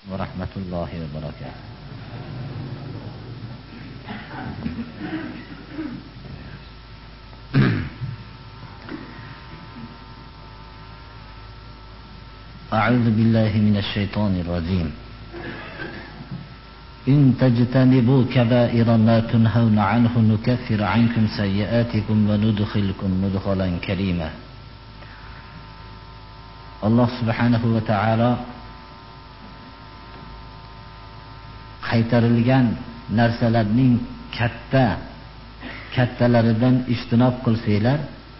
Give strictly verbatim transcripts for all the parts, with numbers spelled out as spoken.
ورحمة الله وبركاته. أعوذ بالله من الشيطان الرجيم. إن تجتنبوا كبائر ما تنهون عنه نكفر عنكم سيئاتكم وندخلكم مدخلا كريما. الله سبحانه وتعالى qaytarilgan narsalarning katta kattalaridan ijtinob qilsanglar,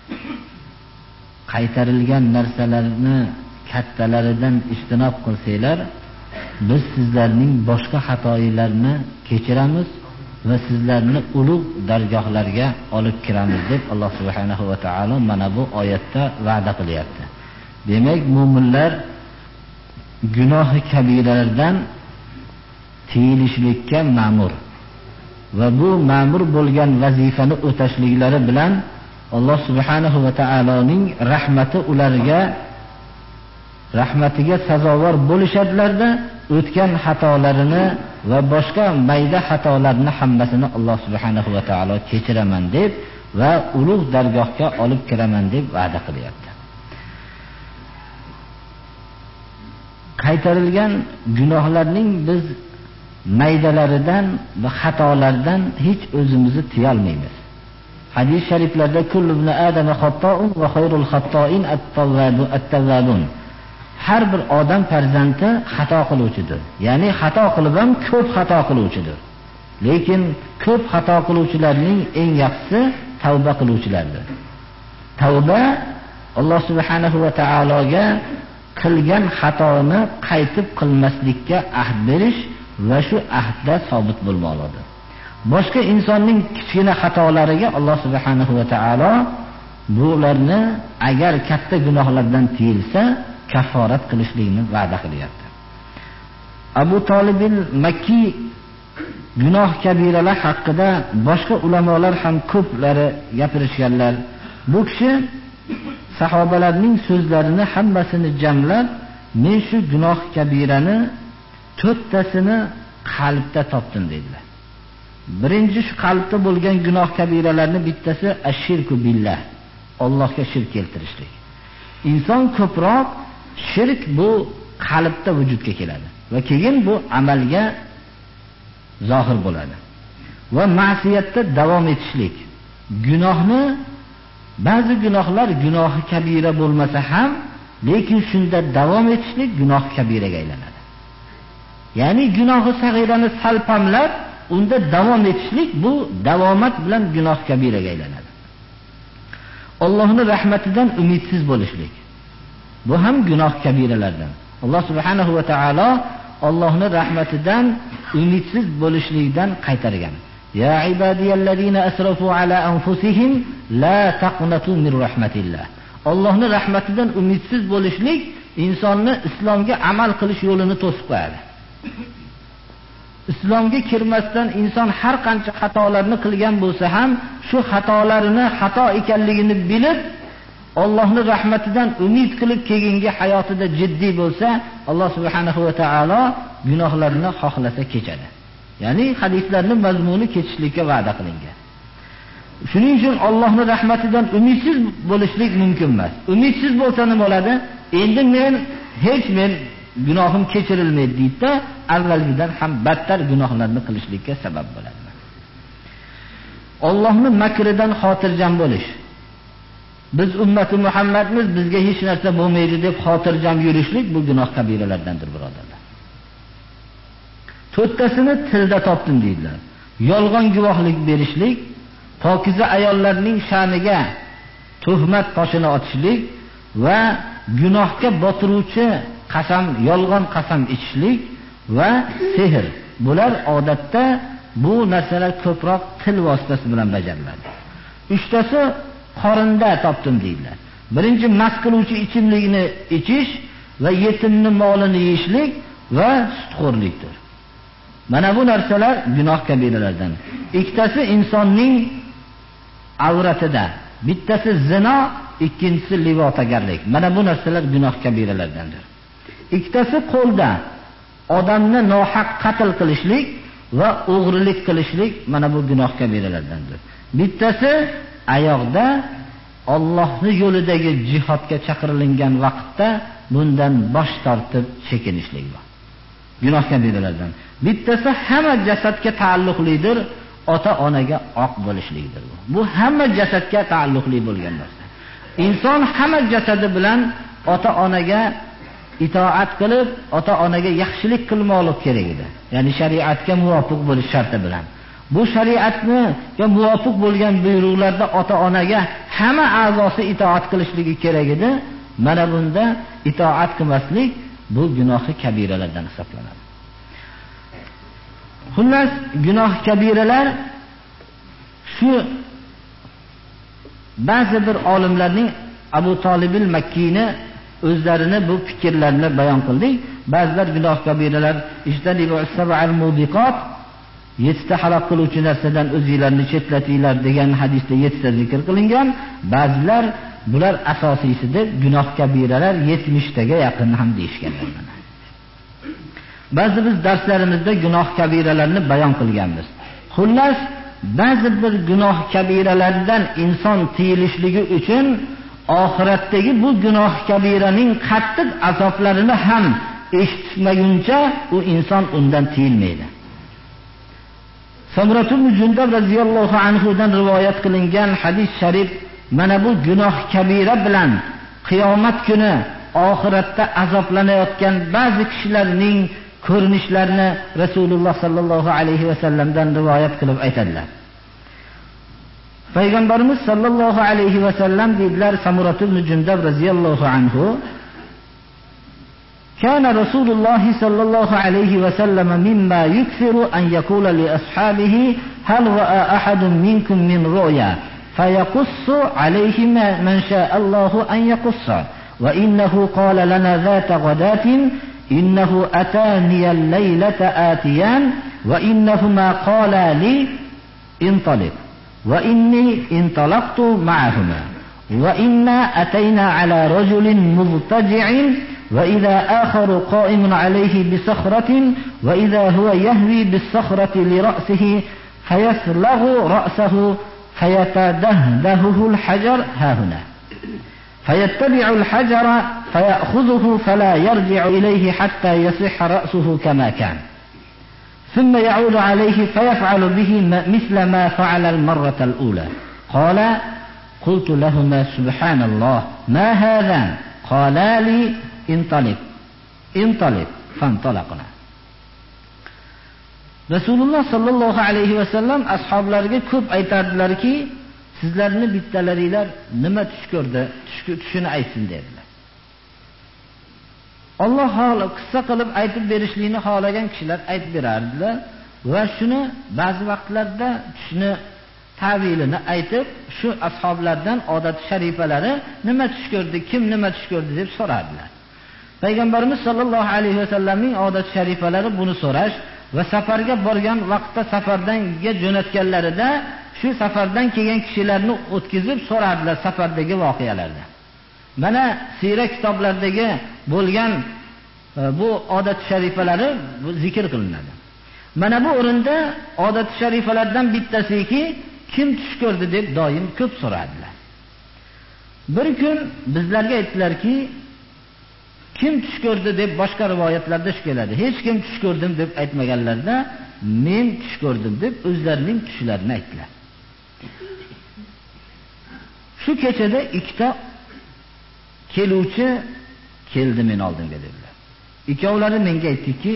qaytarilgan narsalarni kattalaridan ijtinob qilsanglar, biz sizlarning boshqa xatolarni kechiramiz va sizlarni ulug' dargohlarga olib kiramiz deb Alloh subhanahu va taolo mana bu oyatda va'da qilyapti. Demak, mu'minlar gunohi kabiralardan tiyilishlikka ma'mur va bu ma'mur bo'lgan vazifani o'tashliklari bilan Alloh subhanahu va taoloning rahmati ularga rahmatiga sazovor bo'lishadilarda o'tgan xatolarini va boshqa mayda xatolarni hammasini Alloh subhanahu va taolo kechiraman deb va ulug' dargohga olib kiraman deb va'da qilyapti. Qaytarilgan gunohlarning biz maydalaridan va xatolardan hech o'zimizni tiya olmaymiz. Hadis shariflarda kullu ibn adam xato'un va khayrul xato'in at-tawwabun. Har bir odam farzandi xato qiluvchidir. Ya'ni xato qilib ham ko'p xato qiluvchidir. Lekin ko'p xato qiluvchilarning eng yaxshisi tavba qiluvchilardir. Tavba Alloh subhanahu va taologa qilgan xatoni qaytib qilmaslikka ahd berish va shu ahdda sobit bo'lmoqdir. Boshqa insonning kichkina xatolariga Alloh subhanahu va taolo bularni agar katta gunohlardan tiyilsa kafforat qilishlikni va'da qilyapti. Abu Talib al-Makki gunoh kabiralar haqida boshqa ulamolar ham ko'plari gapirishganlar. Bu kishi sahobalarning so'zlarini hammasini jamlab, men shu gunoh kabirani to'rttasini qalbda topdim dedilar. Birinchi shu qalbda bo'lgan gunoh kabiralarni bittasi ash-shirku billah, Allohga shirk keltirishlik. Inson ko'proq shirk bu qalbda vujudga keladi va keyin bu amalga zohir bo'ladi. Va ma'siyatda davom etishlik. Gunohni ba'zi gunohlar gunohi kabira bo'lmasa ham, lekin shunda davom etishlik gunoh kabiraga aylanadi. Ya'ni gunohi sag'irani salpamlab, unda davom etishlik bu davomat bilan gunoh kabiraga aylanadi. Allohning rahmatidan umidsiz bo'lishlik. Bu ham gunoh kabiralardan. Alloh subhanahu va taolo Allohning rahmatidan umidsiz bo'lishlikdan qaytargan. Ya ibadiyallazina asrafu ala anfusihim la taqnatu min rahmatillah. Allohning rahmatidan umidsiz bo'lishlik insonni islomga amal qilish yo'lini to'sib qo'yadi. Islomga kirmasdan inson har qancha xatolarni qilgan bo'lsa ham, shu xatolarini xato ekanligini bilib, Allohning rahmatidan umid qilib keyingi hayotida jiddiy bo'lsa, Alloh subhanahu va taolo gunohlarini xohlasa kechadi. Ya'ni hadislarning mazmuni kechishlikka va'da qilingan. Shuning uchun Allohning rahmatidan umidsiz bo'lishlik mumkin emas. Umidsiz bo'lsa nima bo'ladi? Endi men hech men gunohim kechirilmaydi deydi, avvalgidan ham battar gunohlarni qilishlikka sabab bo'ladi. Allohning makridan xotirjam bo'lish. Biz ummati Muhammadmiz, bizga hech narsa bo'lmaydi deb xotirjam yurishlik bu gunoh kabiralardandir, birodarlar. To'rttasini tilda topdim deydilar. Yolg'on guvohlik berishlik, pokiza ayollarning sha'niga tuhmat toshini otishlik va gunohga botiruvchi qasam, yolg'on qasam ichishlik va sehr. Bular odatda bu narsalar ko'proq til vositasi bilan bajariladi. Uchtasi qorinda topdim deydilar. Birinchi mast qiluvchi ichimlikni ichish va yetimning molini yeyishlik va sutxo'rlikdir. Mana bu narsalar gunoh kabiralardan. Ikkitasi insonning avratida, bittasi zino, ikkinchisi livotagarlik. Mana bu narsalar gunoh kabiralardandir. Ikkitasi qo'lda, odamni nohaq qatl qilishlik va o'g'rilik qilishlik mana bu gunoh kabiralardandir. Bittasi oyoqda Allohning yo'lidagi jihodga chaqirilgan vaqtda bundan bosh tortib chekinishlik bor. Gunoh kabiralardan. Bittasi hamma jasadga taalluqlidir, ota-onaga oq bo'lishlikdir bu. Bu hamma jasadga taalluqli bo'lgan narsa. Inson hamma jasadi bilan ota-onaga itoat qilib, ota-onaga yaxshilik qilmoqlik kerak edi. Ya'ni shariatga muvofiq bo'lish sharti bilan. Bu shariatga muvofiq bo'lgan buyruqlarda ota-onaga hamma a'zosi itoat qilishligi kerak edi. Mana bunda itoat qilmaslik bu gunohi kabiralardan hisoblanadi. Xullas, gunoh kabiralar shu ba'zi bir olimlarning Abu Tolibul Makkini o'zlarini bu fikrlarini bayon qildik. Ba'zilar gunoh kabiralar ijtanibu as-sab'al mubiqat, yettita halok qiluvchi narsadan o'zingizlarni chetlatinglar degan hadisda yettita zikr qilingan. Ba'zilar bular asosiysi deb gunoh kabiralar yetmishtaga yaqin ham deyishganlar. Ba'zi biz darslarimizda gunoh kabiralarni bayon qilganmiz. Xullas, ba'zi bir gunoh kabiralardan inson tiyilishligi uchun oxiratdagi bu gunoh kabiraning qattiq azoblarini ham eshitmaguncha u inson undan tiyilmaydi. Samratul Jundab radhiyallohu anhu dan rivoyat qilingan hadis sharif mana bu gunoh kabira bilan qiyomat kuni oxiratda azoblanayotgan ba'zi kishilarning ko'rinishlarini Rasululloh sallallohu alayhi va sallamdan rivoyat qilib aytadilar. Payg'ambarimiz sallallohu alayhi va sallam dedilar Samuratul Jundab radhiyallohu anhu: "Kana Rasululloh sallallohu alayhi va sallam mimma yukthiru an yaqula li ashabihi hal ra'a ahadun minkum min ru'ya fayaqussu alayhi man sha'a Allahu an yaqussa wa innahu qala lana dhata ghadatin innahu atani al-laylata atiyan wa innahuma qala li intaliq wa inni intalaqtu ma'ahuma wa inna atayna ala rajulin mubtaji'in wa idha akharu qa'imun alayhi bi sakhratin wa idha huwa yahwi bis sakhrati li ra'sihi fayaslaghu ra'sahu fayatadahdahu al-hajar hahuna fayattabi'u al-hajara fayakhudhuhu fala yarji'u ilayhi hatta yasihha ra'suhu kama kana ثم يعود عليه فيفعل به مثل ما فعل المرة الأولى. قال: قلت لهما سبحان الله ما هذا؟ قالا لي انطلق انطلق فانطلقنا. Rasululloh sallallohu alayhi va sallam ashablariga ko'p aytardilarki, sizlarni bittalaringlar nima tush ko'rdi, tushini aytsin dedilar. Alloh holi qissa qilib aytib berishlikni xohlagan kishilar aytib berardilar va shuni ba'zi vaqtlarda tushni ta'vilini aytib, shu ashoblardan odat sharifalari nima tush ko'rdi, kim nima tush ko'rdi deb so'rardilar. Payg'ambarimiz sollallohu alayhi va sallamning odat sharifalari buni so'rash va safarga borgan vaqtda safardanga jo'natganlarida shu safardan kelgan kishilarni o'tkazib so'rardilar safardagi voqealarni. Mana siyrat kitoblaridagi bo'lgan bu odat sharifalari zikr qilinadi. Mana bu o'rinda odat sharifalardan bittasiki, kim tush ko'rdi deb doim ko'p so'radilar. Bir kun bizlarga aytdilarki, kim tush ko'rdi deb boshqa rivoyatlarda shu keladi. Hech kim tush ko'rdim deb aytmaganlarda, men tush ko'rdim deb o'zlarining tushlarini aytdilar. Shu kechada ikkita keluvchi keldi men oldimga dedilar. Ikkovlari menga aytdiki,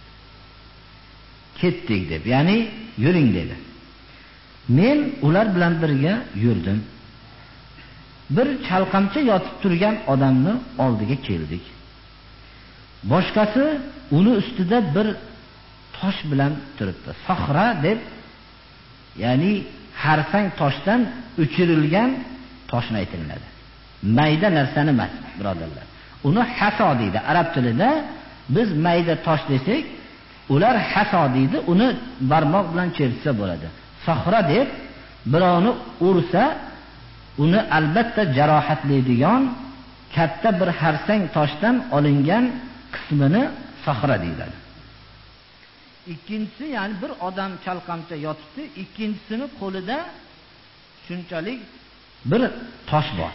ketdik deb, ya'ni yuring dedi. Men ular bilan birga yurdim. Bir chalqamcha yotib turgan odamni oldiga keldik. Boshqasi uni ustida bir tosh bilan turibdi. Sahra deb, ya'ni harsang toshdan o'chirilgan toshni aytiladi. Mayda narsani emas, birodarlar. Uni haso deydi arab tilida. Biz mayda tosh desak, ular haso deydi. Uni barmoq bilan chertsa bo'ladi. Sahra deb birovni ursa, uni albatta jarohatlaydigan katta bir harsang toshdan olingan qismini sahra deyiladi. ikkinchisi, ya'ni bir odam chalqamcha yotibdi, ikkinchisini qo'lida shunchalik bir tosh bor.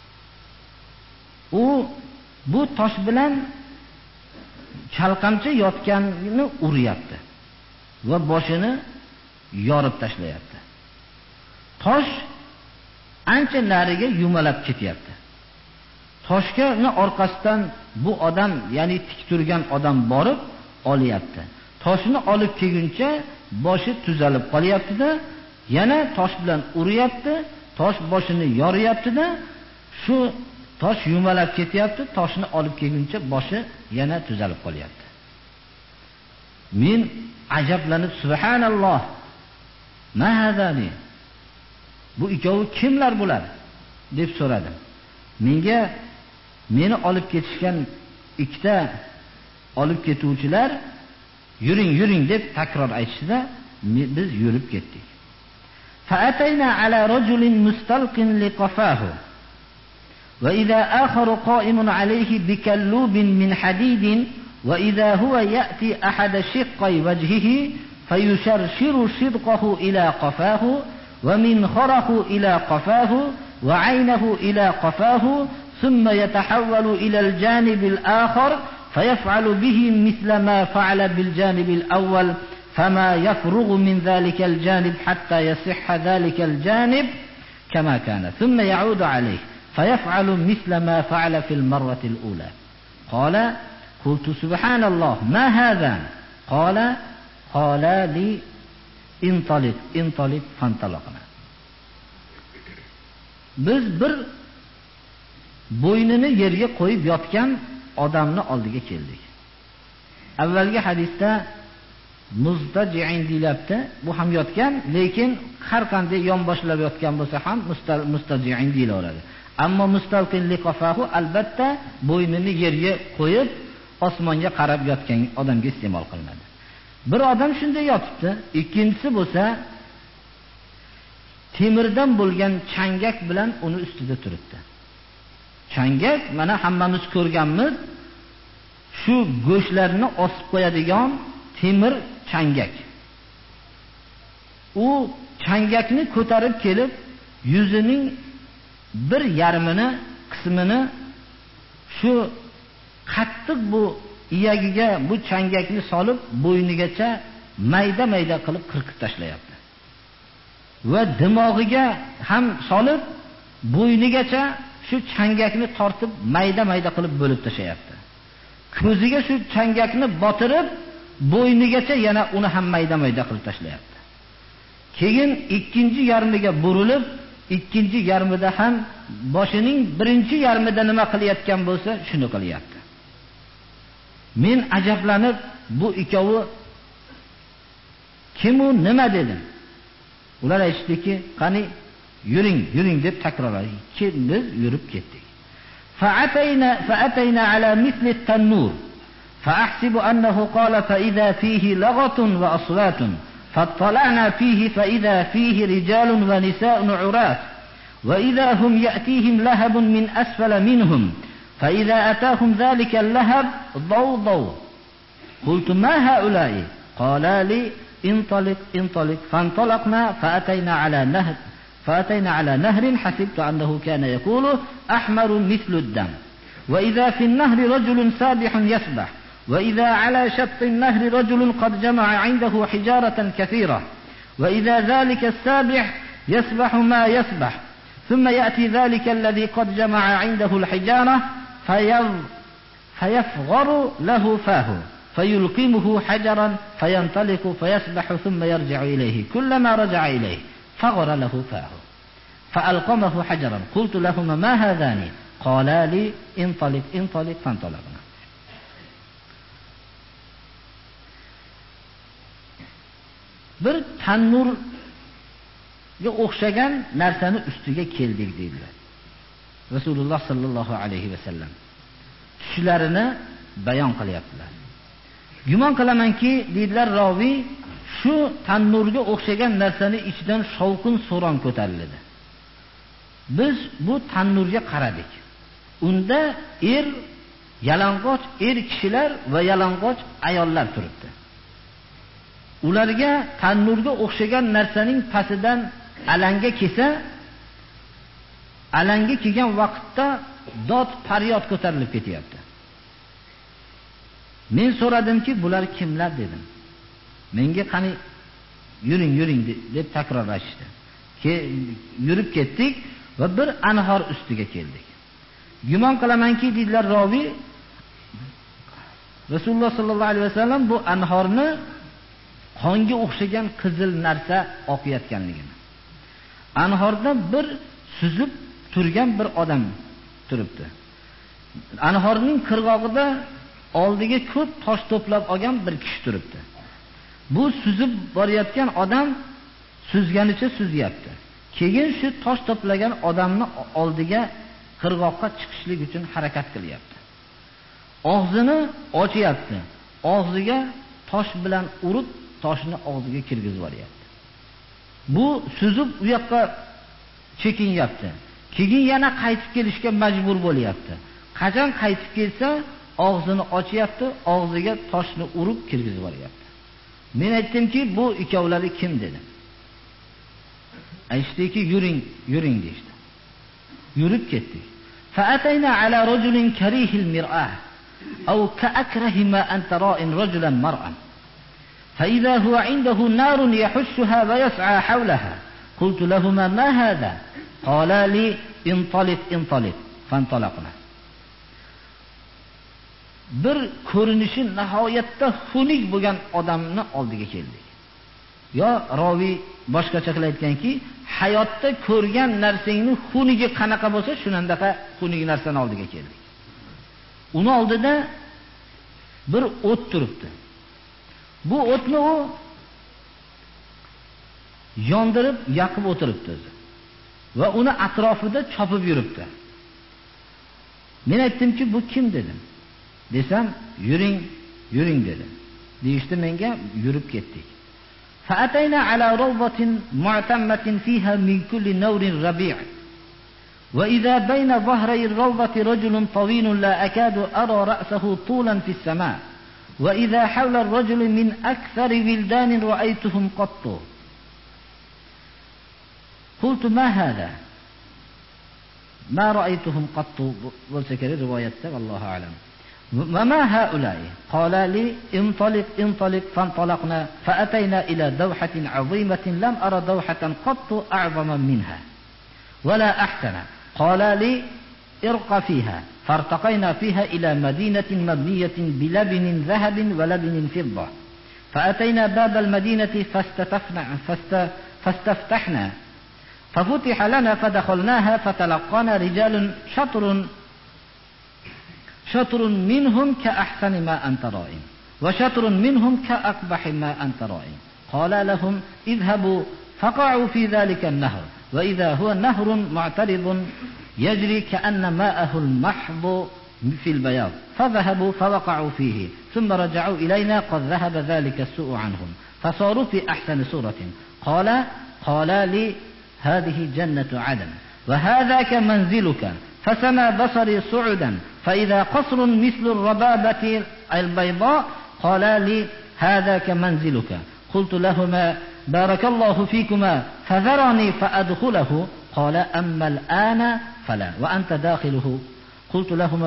U bu tosh bilan chalqamcha yotganini uryapti va boshini yorib tashlayapti. Tosh ancha nariga yumalab ketyapti. Toshni orqasidan bu odam, ya'ni tik turgan odam borib olyapti. Toshni olib kelguncha boshi tuzalib qolyapti-da, yana tosh bilan uryapti, tosh boshini yoryapti-da, shu tosh yumalab ketyapti, toshni olib kelguncha boshi yana tuzalib qolyapti. Men ajablanib, subhanalloh, ma hadani? Bu ikkovi kimlar bular deb so'radim. Menga meni olib ketishgan ikkita olib ketuvchilar yuring yuring deb takror aytishdi-da, biz yurib ketdik. Fa'atayna ala rajulin mustalqin liqafahu wa idha akhar qa'imun alayhi bikallubin min hadidin wa idha huwa ya'ti ahada shiqqi wajhihi fayusharshiru shidqahu ila qafahu wa minkharahu ila qafahu wa 'aynahu ila qafahu thumma yatahawwalu ila al-janib al-akhar فيفعل به مثل ما فعل بالجانب الأول فما يفرغ من ذلك الجانب حتى يصح ذلك الجانب كما كان ثم يعود عليه فيفعل مثل ما فعل في المرة الأولى. قال قلت سبحان الله ما هذا؟ قال قال لي انطلق انطلق فانطلقنا. Biz bir bo'ynini yerga qo'yib yotgan odamni oldiga keldik. Avvalgi hadisda muztaji'in deyilibdi. Bu ham yotgan, lekin har qanday yonboshlab yotgan bo'lsa ham mustaji'in deyilaveradi. Ammo mustalqin liqafahu albatta bo'ynini yerga qo'yib osmonga qarab yotgan odamga iste'mol qilinadi. Bir odam shunday yotibdi, ikkinchisi bo'lsa temirdan bo'lgan changak bilan uni ustida turibdi. Changak mana hammamiz ko'rganmiz, shu go'shtlarni osib qo'yadigan temir changak. U changakni ko'tarib kelib, yuzining bir yarmini qismini shu qattiq bu iyagiga bu changakni solib bo'ynigacha mayda-mayda qilib qirqib tashlayapti. Va dimog'iga ham solib bo'ynigacha shu changakni tortib mayda-mayda qilib bo'lib tashlayapti. Ko'ziga shu changakni botirib bo'ynigacha yana uni ham mayda-mayda qilib tashlayapti. Keyin ikkinchi yarmiga burilib, ikkinchi yarmida ham boshining birinchi yarmida nima qilayotgan bo'lsa, shuni qilyapti. Men ajablanib, bu ikkovi kim u, nima dedim. Ular aytishdiki, qani yuring, yuring deb takrorladi. Biz yurib ketdik. Fa'atayna fa'atayna ala misli at-tannur fa'ahsibu annahu qala fa idha fihi laghatun wa aswatun fattala'na fihi fa idha fihi rijalun wa nisa'un 'urat wa idha hum ya'tihim lahabun min asfala minhum fa idha atahum dhalika al-lahab dawdaw qultu ma ha'ula'i qala li انطلق انطلق فانطلقنا فأتينا على نهر فأتينا على نهر حسبت أنه كان يقول أحمر مثل الدم وإذا في النهر رجل سابح يسبح وإذا على شط النهر رجل قد جمع عنده حجارة كثيرة وإذا ذلك السابح يسبح ما يسبح ثم يأتي ذلك الذي قد جمع عنده الحجارة فيفغر له فاه فيلقمه حجرا فينطلق فيسبح ثم يرجع إليه كلما رجع إليه فغر له فاه فألقمه حجرا قلت لهما ما هذان قالا لي انطلق انطلق فانطلقنا. Bir tannurga o'xshagan narsani ustiga keldik dedilar Rasululloh sallallohu alayhi vasallam. Tushlarini bayon qilyaptilar. Gumon qilamanki, dedilar raviy, shu tannurga o'xshagan narsani ichidan shovqin so'ron ko'tarildi. Biz bu tannurga qaradik. Unda er, yalang'och er kishilar va yalang'och ayollar turibdi. ularga tannurga o'xshagan narsaning pastidan alanga kelsa, alanga kelgan vaqtda dod faryod ko'tarilib ketyapti. Men so'radimki, bular kimlar dedim. Menga qani yuring, yuring deb takrorlashdi. Ke yurib ketdik va bir anhor ustiga keldik. Gumon qilamanki, dedilar ravi, Rasululloh sallallohu alayhi vasallam bu anhorni qonga o'xshagan qizil narsa oqayotganligini. Anhorda bir suzib turgan bir odam turibdi. Anhorning qirg'og'ida oldiga ko'p tosh to'plab olgan bir kishi turibdi. Bu suzib borayotgan odam suzganicha suzyapti. Keyin shu tosh to'plagan odamni oldiga qirg'oqqa chiqishlik uchun harakat qilyapti. Og'zini ochyapti. Og'ziga tosh bilan urib, toshni og'ziga kirgizib yuboryapti. Bu suzib u yoqqa chekinyapti. Keyin yana qaytib kelishga majbur bo'lyapti. Qachon qaytib kelsa, og'zini ochyapti, og'ziga toshni urib kirgizib yuboryapti. Men aytdimki, bu ikkovlari kim dedim. Aytishdiki, yuring, yuring deydi. Yurib ketdik. Fa'atayna ala rajulin karihil mir'ah aw ka'akrahi ma anta ra'in rajulan mar'an. فإذا هو عنده نار يحشها ويسعى حولها قلت لهما ما هذا قالا لي انطلق انطلق فانطلقنا. Bir ko'rinishi nihoyatda xunuk bo'lgan odamni oldiga keldik. Yo ravi boshqacha qilib aytganki, hayotda ko'rgan narsangni xunigi qanaqa bo'lsa, shunandaqa xunuk narsani oldiga keldik. Uni oldida bir o't turibdi. Bu o'tni u yondirib, yoqib o'tiribdi o'zi. Va uni atrofida chopib yuribdi. Men aytdimki, bu kim dedim. Desam, yuring, yuring dedim. Deyishdi, menga yurib ketdik. Fa'atayna ala rawdatin mu'tammatin fiha min kulli nawrin rabi'. Wa idha bayna dhahray ar-rawdati rajulun tawilun la akadu ara ra'sahu tulan fi as-sama'. وإذا حول الرجل من أكثر ولدان رأيتهم قط. قلت ما هذا؟ ما رأيتهم قط. والسكر رواية والله أعلم. وما هؤلاء؟ قال لي انطلق انطلق فانطلقنا فأتينا إلى دوحة عظيمة لم أرى دوحة قط أعظم منها ولا أحسن. قال لي ارق فيها فارتقينا فيها إلى مدينة مبنية بلبن ذهب ولبن فضة. فأتينا باب المدينة فاستفتحنا, فاستفتحنا ففتح لنا فدخلناها فتلقانا رجال شطر شطر منهم كأحسن ما أنت رائم وشطر منهم كأقبح ما أنت رائم. قال لهم اذهبوا فقعوا في ذلك النهر وإذا هو نهر معترض يجري كأن ماءه المحض في البياض. فذهبوا فوقعوا فيه ثم رجعوا إلينا قد ذهب ذلك السوء عنهم فصاروا في أحسن صورة. قال قال لي هذه جنة عدن وهذاك منزلك. فسمى بصري صعدا فإذا قصر مثل الربابة البيضاء. قال لي هذاك منزلك. قلت لهما بارك الله فيكما فذرني فأدخله. قال أما الآن فلا وأنت داخله. قلت لهما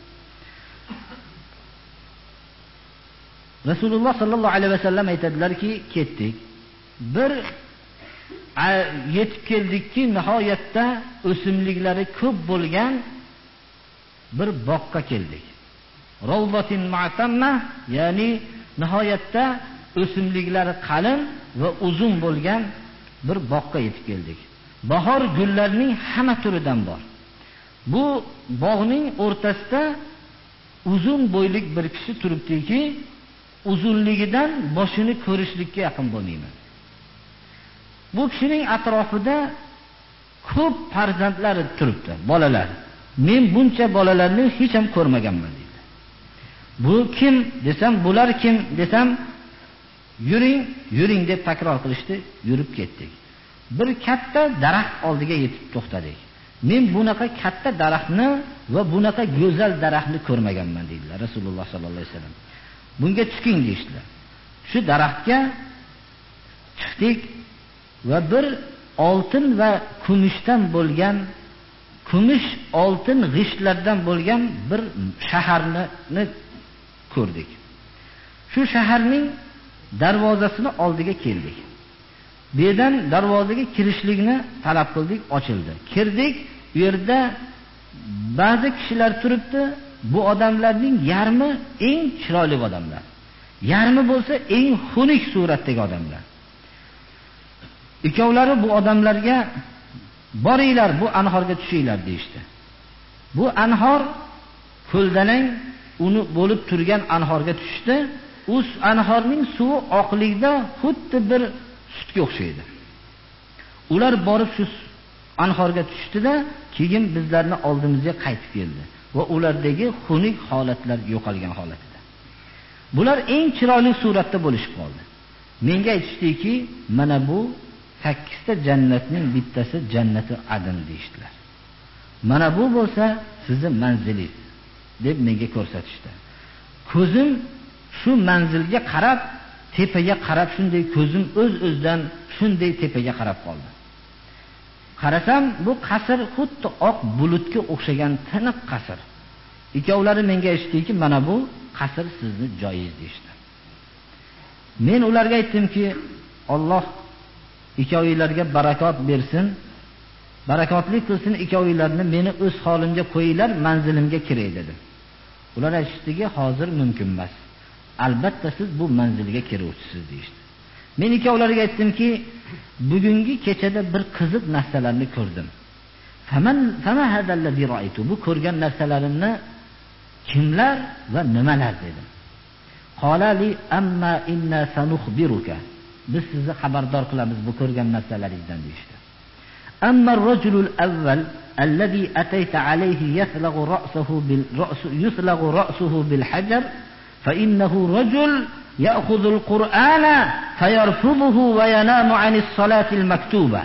Rasululloh sallallohu alayhi vasallam aytadilarki, ketdik. Bir yetib keldikki, nihoyatda o'simliklari ko'p bo'lgan bir boqqa keldik. Rawdatin mu'tamma, ya'ni nihoyatda o'simliklari qalin va uzun bo'lgan bir boqqa yetib keldik. Bahor gullarining hamma turidan bor. Bu bog'ning o'rtasida uzun bo'ylik bir kishi turibdiki, uzunligidan boshini ko'rishlikka yaqin bo'lmayman. Bu kishining atrofida ko'p farzandlari turibdi, bolalar. Men buncha bolalarni hech ham ko'rmaganman dedi. Bu kim desam, bular kim desam, yuring, yuring deb takror qilishdi, yurib ketdik. Bir katta daraxt oldiga yetib to'xtadik. Men bunaqa katta daraxtni va bunaqa go'zal daraxtni ko'rmaganman dedilar Rasululloh sallallohu alayhi vasallam. Bunga chiqing deydilar. Shu daraxtga tushdik va bir oltin va kumushdan bo'lgan, kumush oltin g'ishtlardan bo'lgan bir shaharni ko'rdik. Shu shaharning darvozasini oldiga keldik. Bu yerdan darvozaga kirishlikni talab qildik, ochildi. Kirdik, u yerda ba'zi kishilar turibdi. Bu odamlarning yarmi eng chiroyli odamlar. Yarmi bo'lsa eng xunuk suratdagi odamlar. Ikkovlari bu odamlarga boringlar, bu anhorga tushinglar deyshti. Bu anhor ko'ldalang uni bo'lib turgan anhorga tushdi. U anhorning suvi oqlikda xuddi bir sutga o'xshaydi. Ular borib shu anhorga tushdida, keyin bizlarni oldimizga qaytib keldi va ulardagi xunuk holatlar yo'qolgan holatida. Bular eng chiroyli suratda bo'lishib qoldi. Menga aytishdiki, mana bu sakkizta jannatning bittasi jannati adn deyshtilar. Mana bu bo'lsa sizning manzilingiz deb menga ko'rsatishdi. Ko'zim shu manzilga qarab, tepaga qarab, shunday ko'zim o'z-o'zidan shunday tepaga qarab qoldi. Qarasam, bu qasr xuddi oq bulutga o'xshagan tiniq qasr. Ikkovlari menga aytishdiki, mana bu qasr sizning joyingiz deyshti. Men ularga aytdimki, Alloh ikkovinglarga barakot bersin, barakotli qilsin, ikkovinglarni meni o'z holimga qo'yinglar, manzilimga kiray dedim. Ular aytishdiki, hozir mumkin emas. Albatta siz bu manzilga kiruvchisiz deyshti. Men ikkovlariga aytdimki, bugungi kechada bir qiziq narsalarni ko'rdim. Faman fama hadallazi ra'aytu. Bu ko'rgan narsalarimni kimlar va nimalar dedim. Qala li amma inna sanukhbiruka. Biz sizni xabardor qilamiz bu ko'rgan narsalaringizdan deyshti. Amma ar-rajulul awwal alladhi atayta alayhi yaslaghu ra'suhu bil ra's yuslaghu ra'suhu bil hajar fa innahu rajul ya'khudhu al-Qur'ana fayarfudhuhu wa yanamu 'ani as-salati al-maktuba.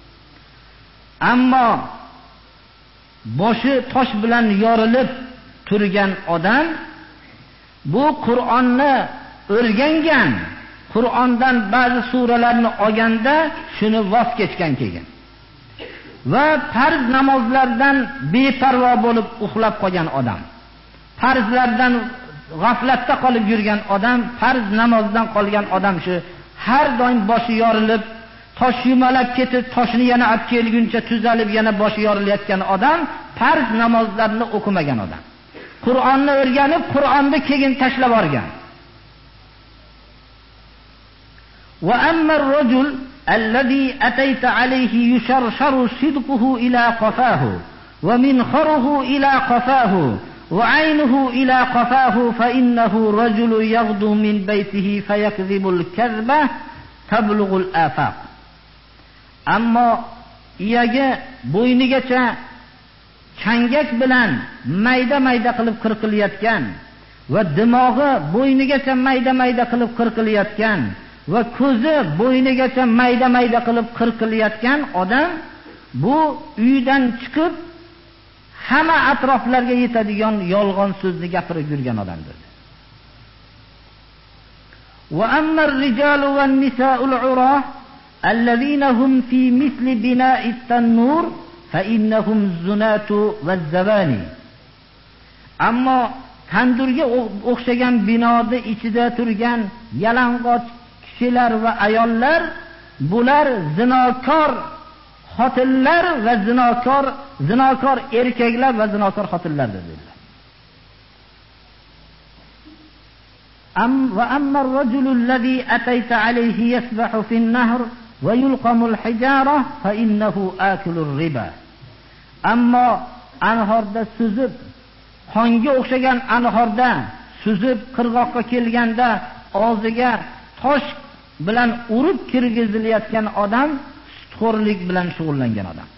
Ammo boshi tosh bilan yorilib turgan odam bu Qur'onni o'rgangan, Qur'ondan ba'zi suralarni olganda shuni voz kechgan keyin va farz namozlardan beparvo bo'lib uxlab qolgan odam, farzlardan g'aflatda qolib yurgan odam, farz namozdan qolgan odam, shu har doim boshi yorilib, tosh yumalab ketib, toshni yana olib kelguncha tuzalib yana boshi yorilayotgan odam, farz namozlarni o'qimagan odam. Qur'onni o'rganib, Qur'onni keyin tashlab olgan. Wa amma ar-rajul alladhi atayta alayhi yusharsharu sidquhu ila qafahu wa minkharuhu ila qafahu wa 'aynuhu ila qafahu fa innahu rajulun yaghdu min baytihi fayakdhibu al-kadhba tablughu al-afaq. Ammo iyaga bo'ynigacha changak bilan mayda-mayda qilib qirqilayotgan va dimog'i bo'ynigacha mayda-mayda qilib qirqilayotgan va ko'zi bo'ynigacha mayda-mayda qilib qirqilayotgan odam bu uydan chiqib hamma atroflarga yetadigan yolg'on so'zni gapirib yurgan odamdir. Va amma ar-rijalu wan-nisa'ul 'urah alladhina hum fi mithli bina'i at-tannur fa innahum zunatu vaz-zawani. Ammo tandurga o'xshagan binoda ichida turgan yalang'och kishilar va ayollar, bular zinokor xotinlar va zinokor zinokor erkaklar va zinokor xotinlardir dedilar. Am va amma ar-rajulu alladhi atayta alayhi yasbahu fi an-nahr va yulqamu al-hijara fa innahu akilu ar-riba. Ammo anhorda suzib, qonga o'xshagan anhorda suzib qirg'oqqa kelganda og'ziga tosh bilan urib kirgizilayotgan odam sutxo'rlik bilan shug'ullangan odam.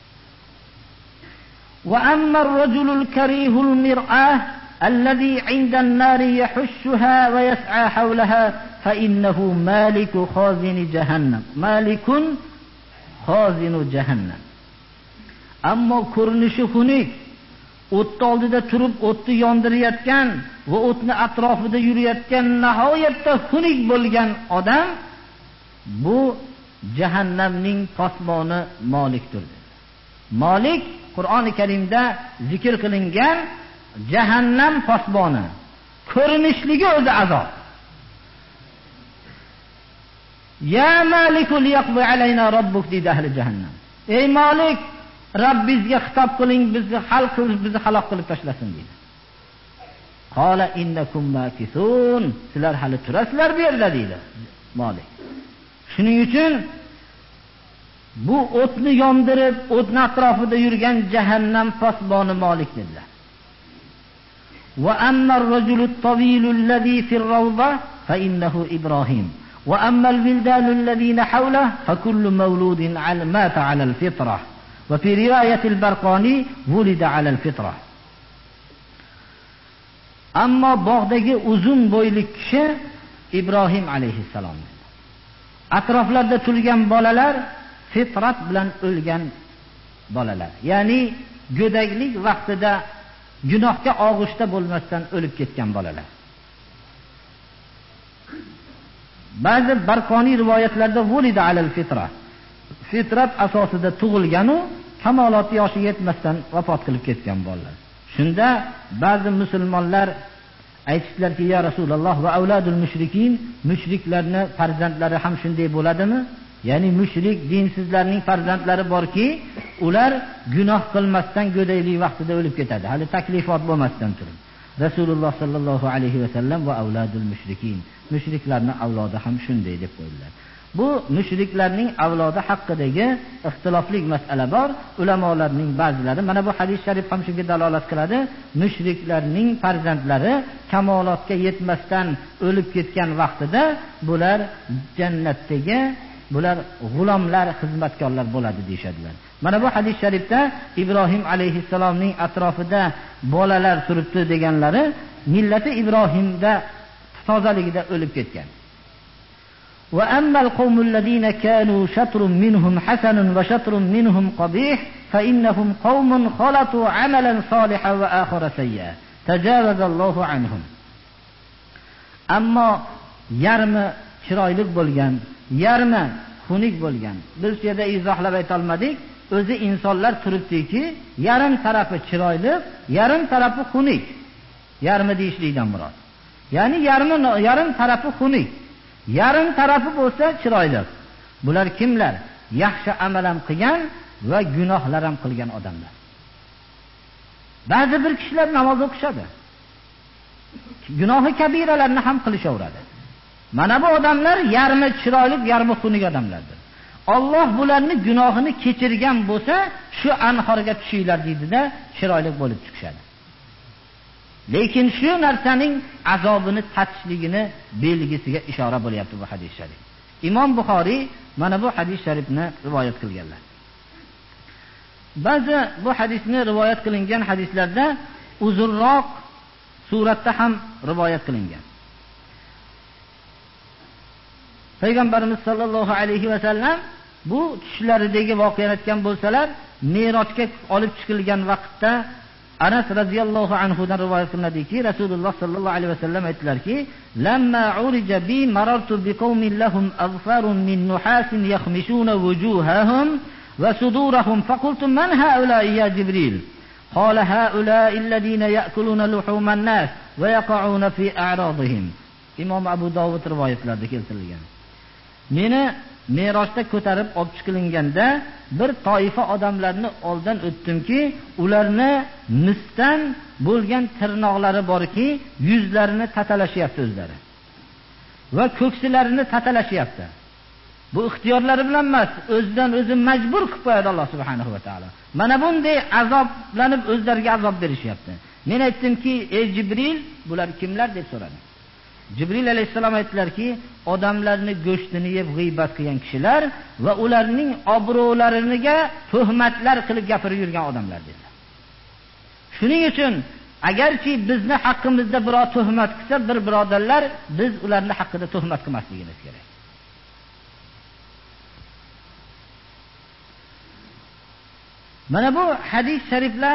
Va amma ar-rajulu al-karihu al-mir'ah alladhi 'inda an-nari yahushuha va yas'a hawlaha fa innahu maliku khazini jahannam. Malikun khazinu jahannam. Ammo ko'rinishi xunuk, o'tni oldida turib o'tni yondirayotgan va o'tni atrofida yurayotgan nihoyatda xunuk bo'lgan odam bu jahannamning posboni Malikdir. Malik Qur'oni Karimda zikr qilingan jahannam posboni. Ko'rinishligi o'zi azob. Ya Malikul yaqdi alayna robbuk dedi ahli jahannam. Ey Malik, Rabbingizga xitob qiling, bizni hal qilib, bizni halok qilib tashlasin dedi. Qala innakum makisun. Sizlar hali turasizlar bu yerda dedi Malik. Shuning uchun bu o'tni yondirib, o'tni atrofida yurgan jahannam posboni Malik dedilar. Va amma ar-rajulu at-tawilu alladhi fi ar-rawda fa innahu Ibrohim. Wa amma al-wildanu alladhina hawlahu fa kullu mawludin 'ala mata 'ala al-fitrah. Wa fi riwayat al-Barqani wulida 'ala al-fitrah. Ammo bog'dagi uzun bo'yli kishi Ibrohim alayhissalom. Atroflarda turgan bolalar fitrat bilan o'lgan bolalar. Ya'ni go'daklik vaqtida gunohga og'ishda bo'lmasdan o'lib ketgan bolalar. Ba'zi Barqoniy rivoyatlarda vulida alal fitra. Fitrat asosida tug'ilgan u kamolot yoshiga yetmasdan vafot qilib ketgan bolalar. Shunda ba'zi musulmonlar aytishlarki, ya Rasululloh va avladul mushrikin, mushriklarning farzandlari ham shunday bo'ladimi? Ya'ni mushrik dinsizlarning farzandlari borki, ular gunoh qilmasdan go'daylik vaqtida o'lib ketadi, hali taklifot bo'lmasdan turib. Rasululloh sallallohu alayhi va sallam va avladul mushrikin, mushriklarning avlodi ham shunday deb qo'ydilar. Bu mushriklarning avlodi haqidagi ixtilofli masala bor. Ulamolarning ba'zilari mana bu hadis sharif ham shunga dalolat qiladi. Mushriklarning farzandlari kamolotga yetmasdan o'lib ketgan vaqtida bular jannatdagi bular g'ulomlar, xizmatkorlar bo'ladi deyshadilar. Mana bu hadis sharifda Ibrohim alayhissalomning atrofida bolalar turibdi deganlari millati Ibrohimda tozaligida o'lib ketgan. Wa ammal qawmul ladina kanu shatrun minhum hasanun wa shatrun minhum qabih fa innahum qawmun khalatu amalan salihan wa akhara sayya. Tajawazallohu anhum. Ammo yarmi chiroyli bo'lgan, yarmi xunuk bo'lgan. Biz bu yerda izohlab ayta olmadik. O'zi insonlar turibdiki, yarim tarafi chiroyli, yarim tarafi xunuk. Yarmi deyishlikdan murod. Ya'ni yarmi yarim tarafi xunuk, yarim tarafi bo'lsa chiroyli. Bular kimlar? Yaxshi amal ham qilgan va gunohlar ham qilgan odamlar. Ba'zi bir kishilar namoz o'qishadi. Gunohi kabiralarni ham qilishaveradi. Mana bu odamlar yarmi chiroyli, yarmi xunuk odamlardir. Alloh bularni gunohini kechirgan bo'lsa, shu anhorga tushinglar deydida, chiroyli bo'lib chiqishadi. Lekin shu narsaning azobini tatishligini belgisiga ishora bo'lyapti bu hadis sharif. Imom Buxoriy mana bu hadis sharifni rivoyat qilganlar. Ba'zi bu hadisni rivoyat qilingan hadislarda uzunroq suratda ham rivoyat qilingan. Payg'ambarimiz sollallohu alayhi va sallam bu tushlaridagi voqeani aytgan bo'lsalar, Merojga olib chiqilgan vaqtda Anas radhiyallohu anhu dan rivoyat qilinadiki, Rasululloh sallallohu alayhi va sallam aytdilarki, "Lamma urija bi marartu biqaumin lahum azfarun min nuhasin yakhmishuna wujuhahum wa sudurahum faqultu man haula'i ya Jibril?" Qala haula'i alladhina ya'kuluna luhuman nas wa yaqa'una fi a'radihim. Imom Abu Dovud rivoyatlarida keltirilgan. Meni Merojda ko'tarib olib chiqilganda bir toifa odamlarni oldan o'tdimki, ularni misdan bo'lgan tirnoqlari borki, yuzlarini tatalashyapti o'zlari va ko'ksilarini tatalashyapti. Bu ixtiyorlari bilan emas, o'zidan o'zi majbur qilib qo'yadi Alloh subhanahu va taolo. Mana bunday azoblanib o'zlariga azob berishyapti. Men aytdimki, ey Jibril, bular kimlar deb so'radim. Jibril alayhissalom aytdilarki, odamlarni go'shtini yeb g'iybat qilgan kishilar va ularning obro'lariga tuhmatlar qilib gapirib yurgan odamlar dedilar. Shuning uchun agarki bizni haqqimizda biror tuhmat qilsa, bir birodarlar, biz ularning haqqida tuhmat qilmasligimiz kerak. Mana bu hadis shariflar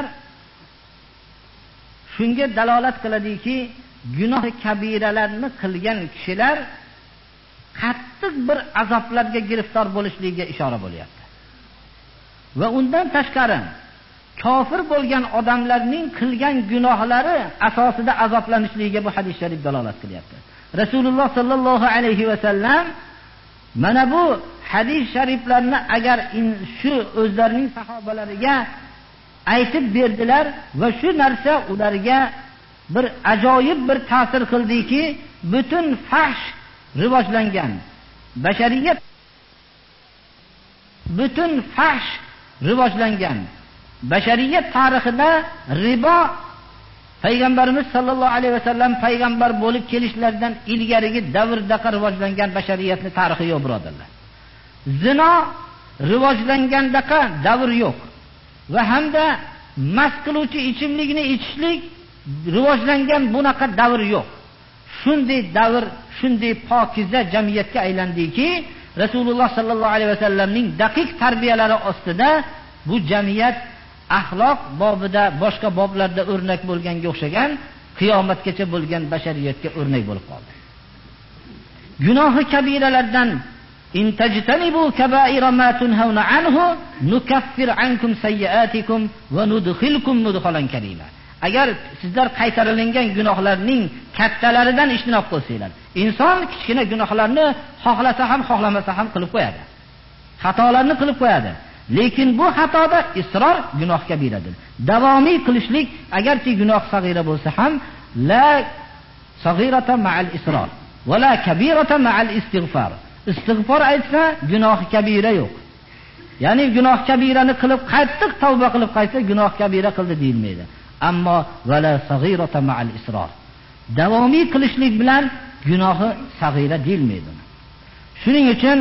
shunga dalolat qiladiki, gunoh kabiralarni qilgan kishilar qattiq bir azoblarga giriftor bo'lishligiga ishora bo'lyapti. Va undan tashqari kofir bo'lgan odamlarning qilgan gunohlari asosida azoblanishligiga bu hadis sharif dalolat qilyapti. Rasululloh sallallohu alayhi va sallam mana bu hadis shariflarni agar shu o'zlarining sahobalariga aytib berdilar va shu narsa ularga bir ajoyib bir ta'sir qildiki, butun fahsh rivojlangan bashariyat butun fahsh rivojlangan bashariyat tarixida ribo Payg'ambarimiz sallallohu alayhi va sallam payg'ambar bo'lib kelishlaridan ilgarigi davrda rivojlangan bashariyatning tarixi yo'q, birodarlar. Zino rivojlangandaqa davr yo'q va hamda mast qiluvchi ichimlikni ichishlik rivojlangan bunaqa davr yo'q. Shunday davr, shunday pokiza jamiyatga aylandiki, Rasululloh sallallohu alayhi va sallamning daqiq tarbiyalari ostida bu jamiyat axloq bobida boshqa boblarda o'rnak bo'lganga o'xshagan qiyomatgacha bo'lgan bashariyatga o'rnak bo'lib qoldi. Gunohi kabiralardan intajtanibu kaba'ira ma tunhauna anhu nukaffir ankum sayyi'atikum va nudkhilkum mudkhalan karima. Agar sizlar qaytarilgan gunohlarning kattalaridan ijtinob qilsanglar, inson kichkina gunohlarni xohlasa ham xohlamasa ham qilib qo'yadi. Xatolarni qilib qo'yadi. Lekin bu xatoda isror gunoh kabiradir. Davomiy qilishlik agarchi gunoh sag'ira bo'lsa ham la sag'irata ma'al isror va la kabirata ma'al istig'for. Istig'for aytsa gunoh kabira yo'q. Ya'ni gunoh kabirani qilib qattiq tavba qilib qaytsa gunoh kabira qildi deyilmaydi. Ammo va la sag'irata ma'al isror. Davomiy qilishlik bilan gunohi sag'ira deyilmaydi. Shuning uchun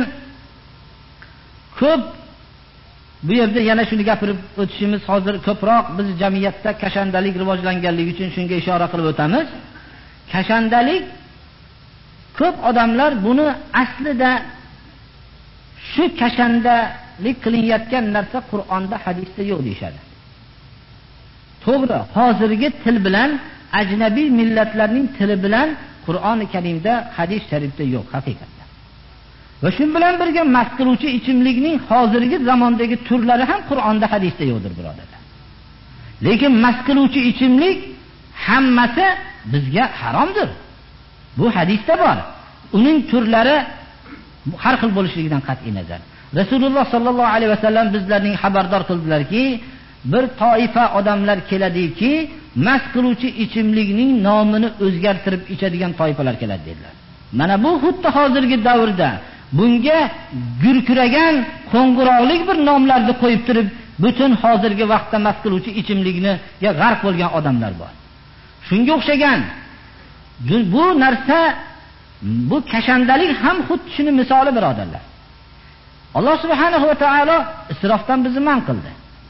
ko'p bu yerda yana shuni gapirib o'tishimiz hozir ko'proq biz jamiyatda kashandalik rivojlanganligi uchun shunga ishora qilib o'tamiz. Kashandalik ko'p odamlar buni aslida shu kashandalik qilinayotgan narsa Qur'onda, hadisda yo'q deyshadi. To'g'ri, hozirgi til bilan ajnabiy millatlarning tili bilan Qur'oni Karimda, hadis sharifda yo'q haqiqatda. Va shu bilan birga mast qiluvchi ichimlikning hozirgi zamondagi turlari ham Qur'onda, hadisda yo'qdir, birodarlar. Lekin mast qiluvchi ichimlik hammasi bizga haromdir. Bu hadisda bor. Uning turlari har xil bo'lishligidan qat'iy nazar. Rasululloh sallallohu alayhi va sallam bizlarning xabardor qildilarki, bir toifa odamlar keladiki, mast qiluvchi ichimlikning nomini o'zgartirib ichadigan toifalar keladi dedilar. Mana bu xuddi hozirgi davrda bunga gurkiragan qo'ng'iroqlik bir nomlarni qo'yib turib, butun hozirgi vaqtda mast qiluvchi ichimlikni g'arq bo'lgan odamlar bor. Shunga o'xshagan bu narsa, bu kashandalik ham xuddi shuni misoli, birodarlar. Alloh subhanahu va taolo isrofdan bizni man qildi.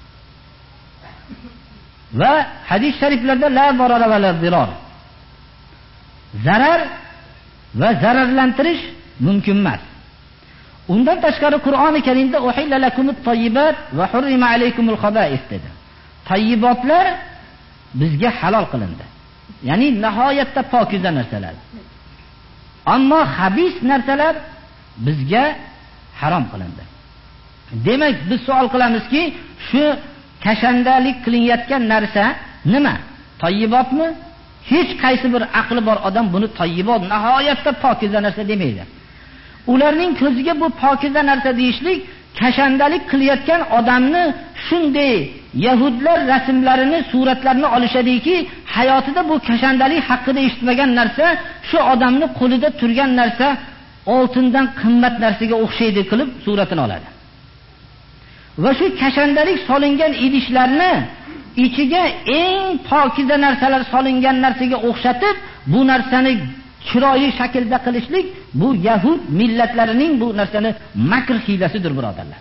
Va hadis shariflarda la zarara va la zirar, zarar va zararlantirish mumkin emas. Undan tashqari Qur'oni Karimda uhilla lakumut tayyibat va hurrima alaykumul khaba'is dedi. Tayyibotlar bizga halol qilindi. Ya'ni nihoyatda pokiza narsalar. Ammo xabis narsalar bizga harom qilindi. Demak, biz savol qilamizki, shu kashandalik qilinayotgan narsa nima? Tayyibotmi? Hech qaysi bir aqli bor odam buni tayyibot, nihoyatda pokiza narsa demaydi. Ularning ko'ziga bu pokiza narsa deyishlik kashandalik qilayotgan odamni shunday yahudlar rasmlarini, suratlarini olishadiki, hayotida bu kashandalik haqida eshitmagan narsa, shu odamni qo'lida turgan narsa oltindan qimmat narsaga o'xshaydi qilib suratini oladi. Va shu kashandalik solingan idishlarni ichiga eng pokiza narsalar solingan narsaga o'xshatib, bu narsani chiroyli shaklda qilishlik bu yahud millatlarining bu narsani makr hiylasidir, birodarlar.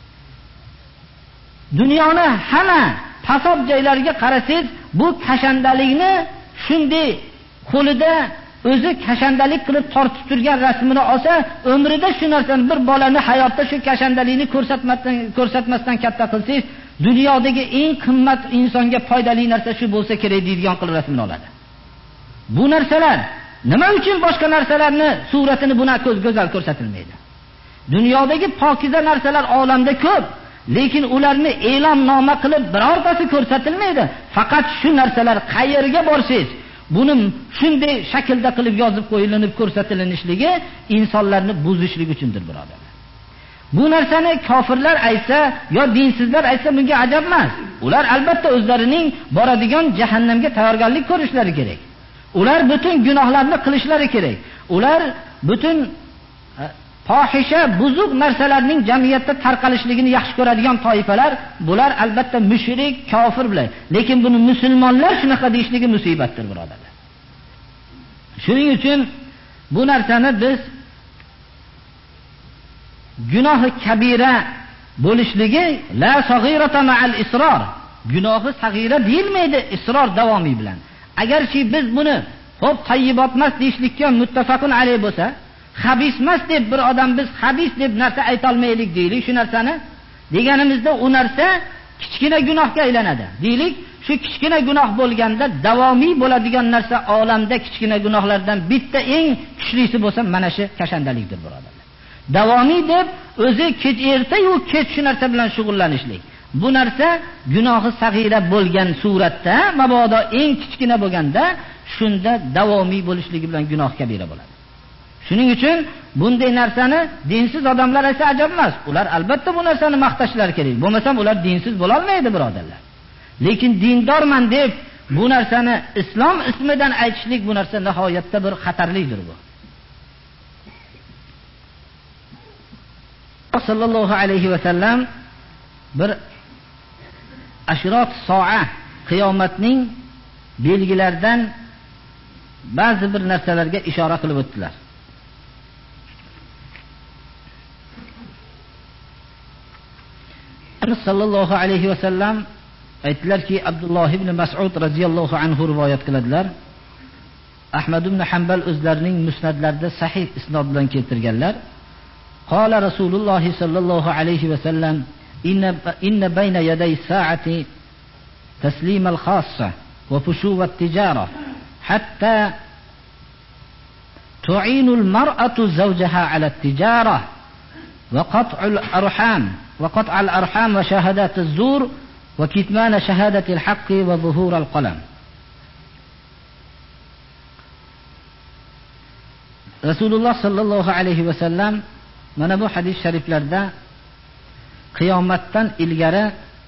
Dunyoni hamma fasod joylariga qarasangiz, bu kashandalikni shunday qo'lida o'zi kashandalik qilib tortib turgan rasmini olsa, umrida shu narsani bir bolani hayotda shu kashandalikni ko'rsatmasdan ko'rsatmasdan katta qilsangiz, dunyodagi eng qimmat insonga foydali narsa shu bo'lsa kerak deydigan qilib rasmini oladi. Bu narsalar Nima uchun boshqa narsalarni suratini buna ko'z go'zal ko'rsatilmaydi? Dunyodagi pokiza narsalar olamda ko'p, lekin ularni e'lonnoma qilib birortasi ko'rsatilmaydi. Faqat shu narsalar qayerga borsangiz, buni shunday shaklda qilib yozib qo'yilinib ko'rsatilishligi insonlarni buzishlik uchundir, birodarlar. Bu narsani kofirlar aytsa yo dinsizlar aytsa bunga ajab emas. Ular albatta o'zlarining boradigan jahannamga tayyorgarlik ko'rishlari kerak. Ular butun gunohlarni qilishlari kerak. Ular butun fohisha, buzuq narsalarning jamiyatda tarqalishligini yaxshi ko'radigan toifalar, bular albatta mushrik, kofir bilan. Lekin buni musulmonlar shunaqa deyishligi musibatdir, birodarlar. Shuning uchun bu narsani biz gunohi kabira bo'lishligi la sag'irata ma'al isror. Gunohi sag'ira deyilmaydi isror davomiy bilan. Agarchi biz buni xo'p tayyibotmas deyishlikka muttafaqun alayh bo'lsa, xabismas deb bir odam biz xabis deb narsa ayta olmaylik deylik, shu narsani deganimizda u narsa kichkina gunohga aylanadi. Deylik, shu kichkina gunoh bo'lganda davomiy bo'ladigan narsa olamda kichkina gunohlardan bitta eng kuchlisi bo'lsa, mana shu kashandalikdir, birodarlar. Davomiy deb o'zi kech erta-yu kech shu narsa bilan shug'ullanishlik. Bu narsa gunohi sag'ira bo'lgan suratda, mabodo eng kichkina bo'lganda, shunda davomiy bo'lishligi bilan gunoh kabira bo'ladi. Shuning uchun bunday narsani dinsiz odamlar esa ajab emas. Ular albatta bu narsani maqtashlari kerak. Bo'lmasam ular dinsiz bo'la olmaydi, birodarlar. Lekin dindorman deb bu narsani islom ismidan aytishlik, bu narsa nihoyatda bir xatarlidir bu. Sallallohu alayhi va sallam bir ashrot soa, qiyomatning belgilaridan ba'zi bir narsalarga ishora qilib o'tdilar. Sallallohu alayhi va sallam aytdilarki, Abdulloh ibn Mas'ud radhiyallohu anhu rivoyat qiladilar. Ahmad ibn Hanbal o'zlarining musnadlarida sahih isnod bilan keltirganlar. Qala Rasululloh sallallohu alayhi va sallam inna inna bayna yaday sa'ati taslim al-khassa wa fushuw at-tijara hatta tu'inu al-mar'atu zawjaha 'ala at-tijara wa qat'u al-arham wa qat'u al-arham wa shahadat az-zur wa kitman shahadati al-haqqi wa zuhur al-qalam. Rasululloh sallallohu alayhi va sallam mana bu hadis shariflarda qiyomatdan ilgari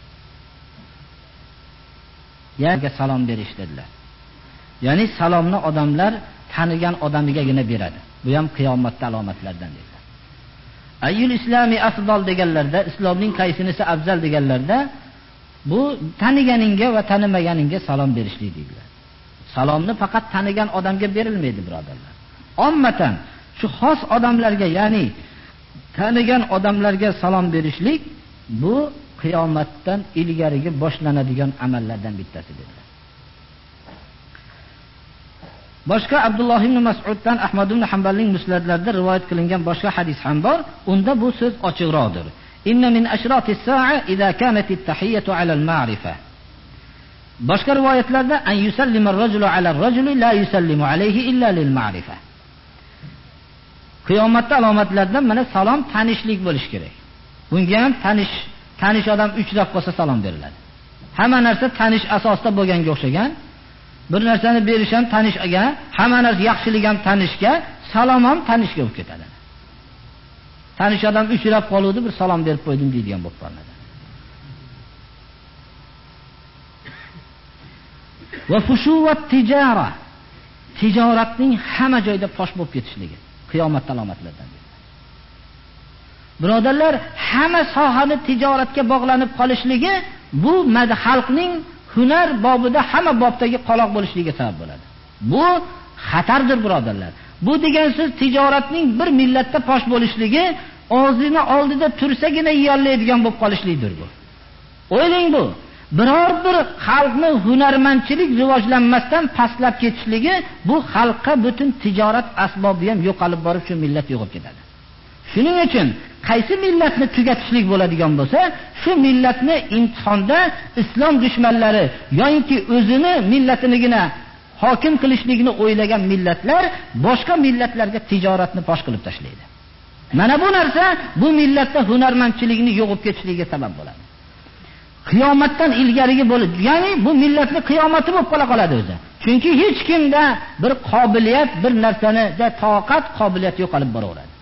yerga salom berishdilar. Ya'ni salomni odamlar tanigan odamigagina beradi. Bu ham qiyomatning alomatlaridan dedilar. Ayyul islami afdal deganlarda, islomning qaysinisi afzal deganlarda, bu taniganingga va tanimaganingga salom berishlik dedilar. Salomni faqat tanigan odamga berilmaydi, birodarlar. Ummatan shu xos odamlarga, ya'ni tanigan odamlarga salom berishlik bu qiyomatdan ilgarigi boshlanadigan amallardan bittasi dedilar. Boshqa Abdulloh ibn Mas'uddan Ahmad ibn Hanbalning musnadlarida rivoyat qilingan boshqa hadis ham bor. Unda bu so'z ochiqroqdir. Inna min ashratis sa'a idza kanat at-tahiyyatu 'ala al-ma'rifa. Boshqa rivoyatlarda an yusallima ar-rajulu 'ala ar-rajuli la yusallimu 'alayhi illa lil-ma'rifa. Qiyomatda alomatlardan mana salom tanishlik bo'lish kerak. Bunga ham tanish tanish odam uchrab qolsa salom beriladi. Hamma narsa tanish asosida bo'lganga o'xshagan. Bir narsani berish ham tanishga, hamma narsa yaxshilik ham tanishga, salom ham tanishga bo'lib ketadi. Tanish odam uchrab qoluvdi, bir salom berib qo'ydim deydigan bo'lib qoladi. Va fushuvat tijara. Tijoratning hamma joyda fosh bo'lib ketishligi qiyomat alomatlaridan. Birodarlar, hamma sohani tijoratga bog'lanib qolishligi bu xalqning hunar bobida hamma bobdagi qoloq bo'lishligiga sabab bo'ladi. Bu xatardir, birodarlar. Bu degan so'z tijoratning bir millatda fosh bo'lishligi, o'zini oldida tursagina yeyolmaydigan bo'lib qolishlikdir bu. O'ylang, bu biror bir xalqni hunarmandchilik rivojlanmasdan pastlab ketishligi, bu xalqqa butun tijorat asbobi ham yo'qolib borib shu millat yo'qolib ketadi. Shuning uchun qaysi millatni tugatishlik bo'ladigan bo'lsa, shu millatni imtihonda islom dushmanlari yoki o'zini millatinigina hokim qilishlikni o'ylagan millatlar boshqa millatlarga tijoratni fosh qilib tashlaydi. Mana bu narsa bu millatda hunarmandchilikni yo'qib ketishligiga sabab bo'ladi. Qiyomatdan ilgarigi bo'ladi. Ya'ni bu millatning qiyomati bo'lib qola qoladi o'zi. Chunki hech kimda bir qobiliyat, bir narsani da toqat, qobiliyat yo'qolib boraveradi.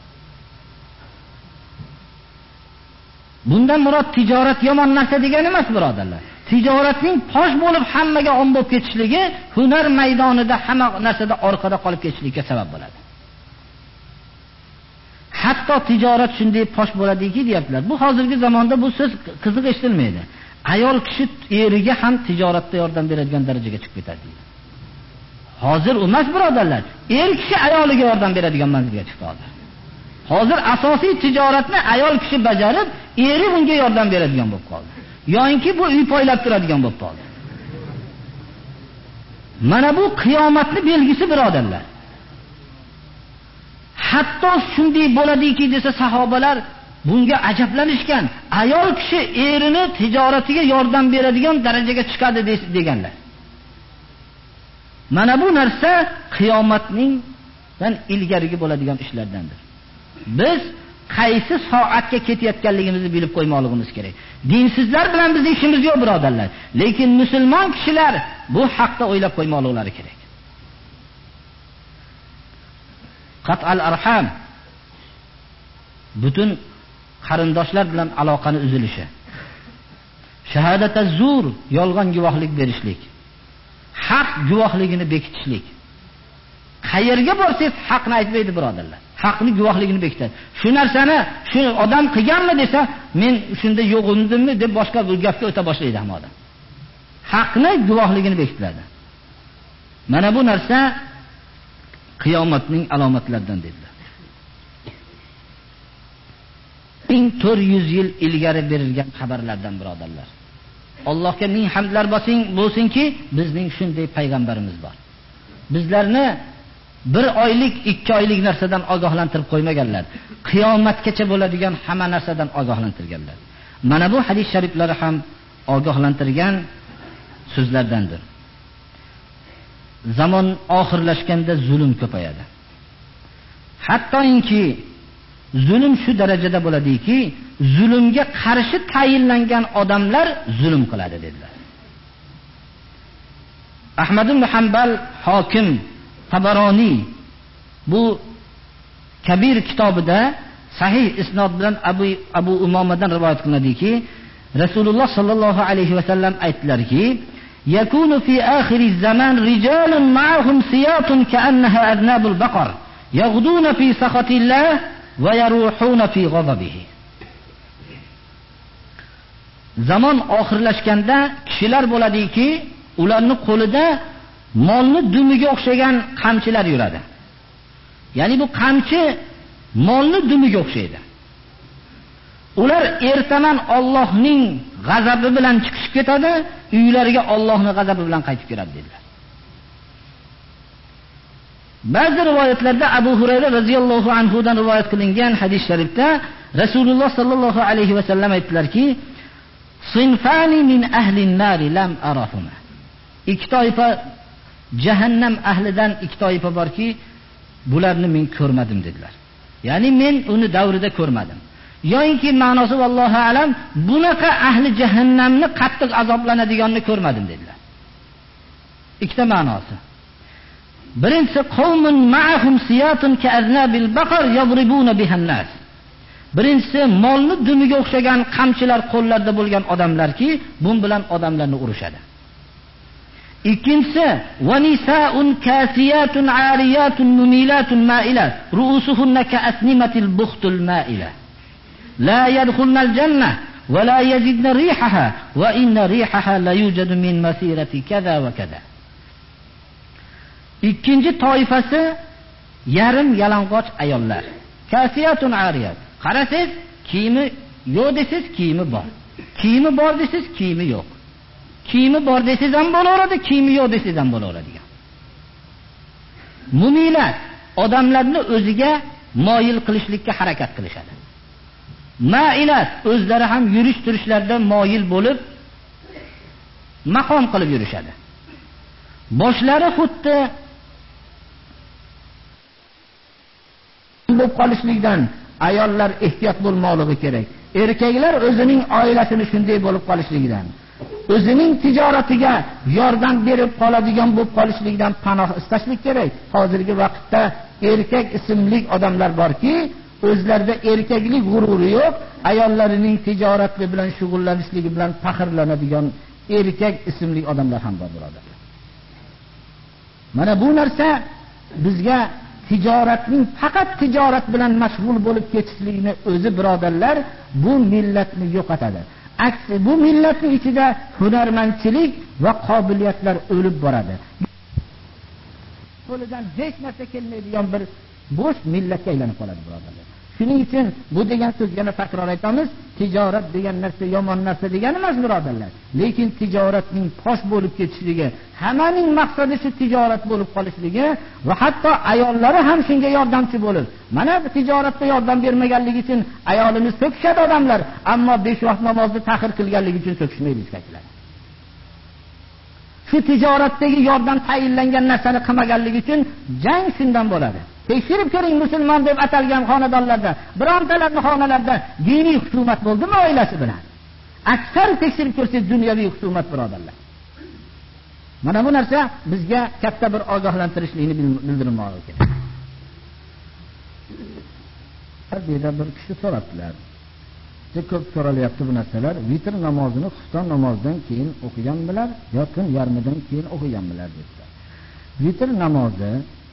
Bundan murod tijorat yomon narsa degani emas, birodarlar. Tijoratning fosh bo'lib hammaga om bo'lib ketishligi hunar maydonida hamma narsada orqada qolib ketishlikka sabab bo'ladi. Hatto tijorat shunday fosh bo'ladiki, deyaptilar. Bu hozirgi zamonda bu so'z qiziq eshitilmaydi. Ayol kishi eriga ham tijoratda yordam beradigan darajaga chiqib ketadi deydi. Hozir emas, birodarlar. Er kishi ayoliga yordam beradigan manzilga chiqdi hozir. Hozir asosiy tijoratni ayol kishi bajarib, eri bunga yordam beradigan bo'lib qoldi. Yo'inki bu uy poylab turadigan bo'lib qoldi. Mana bu qiyomatning belgisi, birodarlar. Hatto shunday bo'ladiki desa sahobalar bunga ajablanishgan. Ayol kishi erini tijoratiga yordam beradigan darajaga chiqadi deganlar. Mana bu narsa qiyomatning ilgarigi bo'ladigan ishlardandir. Biz qaysi soatga ketayotganligimizni bilib qo'ymoqligimiz kerak. Dinsizlar bilan bizning ishimiz yo'q, birodarlar. Lekin musulmon kishilar bu haqda o'ylab qo'ymoqlari kerak. Qat'al arham, butun qarindoshlar bilan aloqani uzilishi. Shahadataz zur, yolg'on guvohlik berishlik. Haq guvohligini bekitishlik. Qayerga borsangiz haqni aytmaydi, birodarlar. Haqni guvohligini bekitadi. Shu narsani shu odam qilganmi desa, men shunda yo'q undimmi deb boshqa bir gapga o'ta boshlaydi ham odam. Haqni guvohligini bekitiladi. Mana bu narsa qiyomatning alomatlaridan dedilar. ming to'rt yuz yil ilgari berilgan xabarlardan, birodarlar. Allohga ming hamdlar bo'lsinki, bizning shunday payg'ambarimiz bor. Bizlarni bir oylik, ikki oylik narsadan ogohlantirib qo'ymaganlar. Qiyomatgacha bo'ladigan hamma narsadan ogohlantirganlar. Mana bu hadis shariflari ham ogohlantirgan so'zlardandir. Zamon oxirlashganda zulm ko'payadi. Hattoki zulm shu darajada bo'ladiki, zulmga qarshi tayinlangan odamlar zulm qiladi dedilar. Ahmad ibn Hanbal, Hokim, Tabaroniy bu Kabir kitobida sahih isnod bilan Abu Abu Umomadan rivoyat qilinadiki, Rasululloh sallallohu alayhi va sallam aytdilarki, yakunu fi akhir az-zaman rijalun ma'ahum siyatun ka'annaha adnabul baqar yaghduna fi sakhatillah va yaruhuna fi ghadabihi. Zamon oxirlashganda kishilar bo'ladiki, ularning qo'lida molni dumiga o'xshagan qamchilar yuradi. Ya'ni bu qamchi molni dumiga o'xshaydi. Ular ertaman Allohning g'azabi bilan chiqib ketadi, uylariga Allohning g'azabi bilan qaytib keladi dedilar. Ba'zi rivoyatlarda Abu Hurayra radhiyallohu anhu dan rivoyat qilingan hadis sharifda Rasululloh sallallohu alayhi va sallam aytdilarki, "Sinfani min ahli an-nar lam arahuma." Ikki toifa jahannam ahlidan ikki toifa borki, bularni men ko'rmadim dedilar. Ya'ni men uni davrida ko'rmadim. Yo'inki ma'nosi vallohu alam, bunaqa ahli jahannamni qattiq azoblanadiganini ko'rmadim dedilar. Ikkita ma'nosi. Birinchisi qawmun ma'ahum siyatun ka'aznabil baqar yadribuna bihan-nas. Birinchisi molni dumiga o'xshagan qamchilar qo'llarida bo'lgan odamlarki, bun bilan odamlarni urishadi. Ikkinchisi va nisaun kasiyatun ariyatun mumilatun ma'ilat ru'usuhunna ka'asnimatil bukhtul ma'ila la yadkhulnal jannah wa la yajidna rihaha wa inna rihaha la yujadu min masirati kaza va kaza. Ikkinchi toifasi yarim yalang'och ayollar. Kasiyatun ariyat. Qarasangiz kiyimi yo'q desiz, kiyimi bor. Kiyimi bor desiz, kiyimi yo'q. Kiyimi bor desiz ham bo'laveradi, kiyimi yo'q desiz ham bo'laveradigan. Mumilat odamlarni o'ziga moyil qilishlikka harakat qilishadi. Ma'ilat o'zlari ham yurish turishlarda moyil bo'lib maqom qilib yurishadi. boshlari xuddi bo'lib qolishlikdan ayollar ehtiyot bo'lmoqligi kerak. Erkaklar o'zining oilasini shunday bo'lib qolishligidan, o'zining tijoratiga yordam berib qoladigan bo'lib qolishlikdan panoh istashlik kerak. Hozirgi vaqtda erkak ismli odamlar borki, o'zlarida erkaklik g'ururi yo'q, ayollarining tijorati bilan shug'ullanishligi bilan faxrlanadigan erkak ismli odamlar ham bor birodarlar. Mana bu narsa bizga tijoratning faqat tijorat bilan mashg'ul bo'lib ketishlikni o'zi birodarlar bu millatni yo'qotadi. Aksi bu millatning ichida hunarmandchilik va qobiliyatlar o'lib boradi. Qo'lidan hech narsa kelmaydigan bir bo'sh millatga aylanib qoladi birodarlar. Shuning uchun bu degan so'z yana takror aytamiz, tijorat degan narsa yomon narsa degani emas birodarlar. Lekin tijoratning fosh bo'lib ketishligi, hammaning maqsadi shu tijorat bo'lib qolishligi va hatto ayollari ham shunga yordamchi bo'lib, mana bu tijoratda yordam bermaganligi uchun ayolini so'kishadi odamlar, ammo besh vaqt namozni ta'xir qilganligi uchun so'kishmaydi iskachilar. Shu tijoratdagi yordam tayinlangan narsani qilmaganligi uchun jang shundan bo'ladi. Tekshirib ko'ring, musulmon deb atalgan xonadonlarda, birontalarning xonalarida diniy hukumat bo'ldimi oilasi bilan? Aksar tekshirib ko'rsangiz dunyoviy hukumat birodarlar. Mana bu narsa bizga katta bir ogohlantirishlikni bildirmoqi kerak. Hadida bir kishi so'rabdilar. Juda ko'p so'ralyapti bu narsalar. Vitr namozini xufton namozidan keyin o'qiganmilar yoki kun yarmidan keyin o'qiganmilar dedilar. Vitr namozi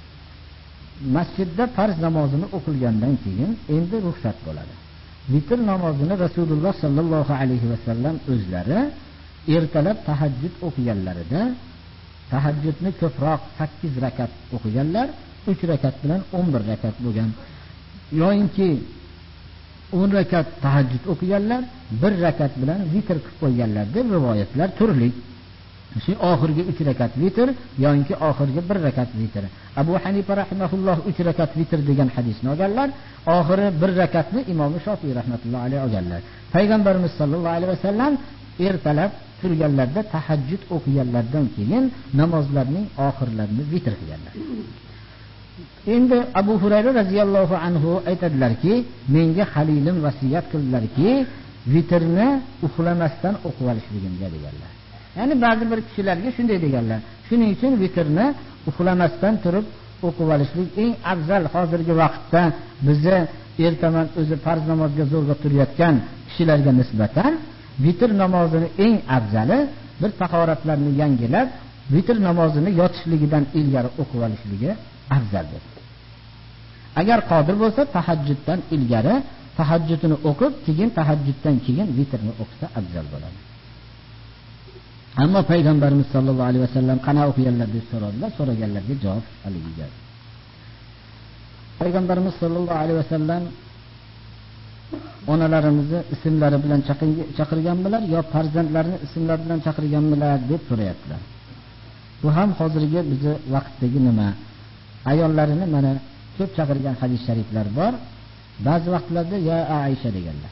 masjidda farz namozini o'qilgandan keyin endi ruxsat bo'ladi. Vitr namozini Rasululloh sallallohu alayhi va sallam o'zlari ertalab tahajjud o'qiganlarida tahajjudni ko'proq sakkiz rakat o'qiganlar, uch rakat bilan o'n bir rakat bo'lgan. Yo'inki o'n rakat tahajjud o'qiganlar, bir rakat bilan vitr qilib qo'yganlar deb rivoyatlar turli. Shu oxirgi uch rakat vitr yoki oxirgi bir rakat vitr. Abu Hanifa rahimahulloh uch rakat vitr degan hadisni olganlar, oxiri bir rakatni Imom Shofiy rahmatullohi alayhi olganlar. Payg'ambarimiz sollallohu alayhi vasallam ertalab turganlarda tahajjud o'qiganlardan keyin namozlarning oxirlarini vitr qilganlar. Endi Abu Hurayra radhiyallohu anhu aytadilarki, menga Halilim vasiyat qildilarki, vitrni uxlamasdan o'qib olishligimga deganlar. Ya'ni ba'zi bir kishilarga shunday deganlar. Shuning uchun vitrni uxlamasdan turib o'qib olishlik eng afzal. Hozirgi vaqtda bizni ertaman o'zi farz namozga zo'rg'a turayotgan kishilarga nisbatan vitr namozini eng afzali bir tahoratlarni yangilab, vitr namozini yotishligidan ilgari o'qib olishligi afzaldir. Agar qodir bo'lsa tahajjuddan ilgari tahajjudini o'qib, keyin tahajjuddan keyin vitrni o'qisa afzal bo'ladi. Ammo payg'ambarimiz sollallohu alayhi vasallam qana o'qiganlar deb so'radilar, so'raganlarga javob haligiga. Payg'ambarimiz sollallohu alayhi vasallam onalarimizni ismlari bilan chaqirganmilar yo farzandlarini ismlari bilan chaqirganmilar deb so'rayaptilar. Bu ham hozirgi bizi vaqtdagi nima? Ayollarini mana ko'p chaqirgan hadis shariflar bor. Ba'zi vaqtlarda ya Aisha deganlar.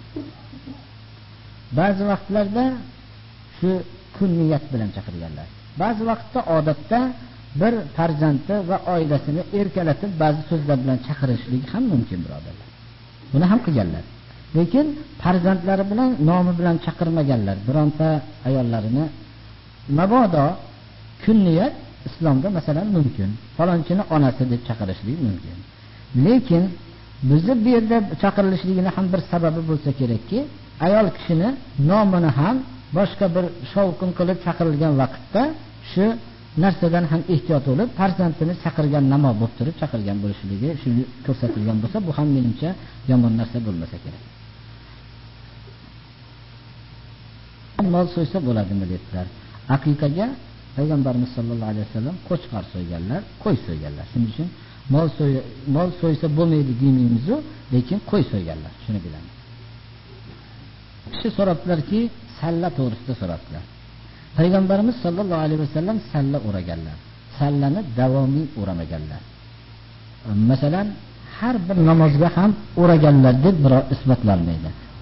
Ba'zi vaqtlarda shu kunniyat bilan chaqirganlar. Ba'zi vaqtda odatda bir farzandi va oilasini erkalatib ba'zi so'zlar bilan chaqirishlik ham mumkin birodarlar. Buni ham qilganlar. Lekin farzandlari bilan nomi bilan chaqirmaganlar. Bironta ayollarini mabodo kunniyat islomda masalan mumkin. Falonchini onasi deb chaqirishlik mumkin. Lekin bizni bu yerda chaqirilishligini ham bir sababi bo'lsa kerakki, ayol kishini nomini ham boshqa bir shovqin qilib chaqirilgan vaqtda shu narsadan ham ehtiyot bo'lib, farzandini chaqirgan namo bo'lib turib chaqirgan bo'lishligi shuni ko'rsatilgan bo'lsa, bu ham menimcha yomon narsa bo'lmasa kerak. Mol so'ysa bo'ladimi dedilar. Aqiqaga payg'ambarimiz sollallohu alayhi vasallam qo'chqor so'yganlar, qo'y so'yganlar. Shuning uchun mol so'y mol so'ysa bo'lmaydi deymiz, lekin qo'y so'yganlar. Shuni bilamiz. Kishi so'rabdilarki, salla to'g'risida so'rabdilar. Payg'ambarimiz sollallohu alayhi vasallam salla o'raganlar. Sallani davomiy o'ramaganlar. Masalan, har bir namozga ham o'raganlar deb biror isbotlanmaydi.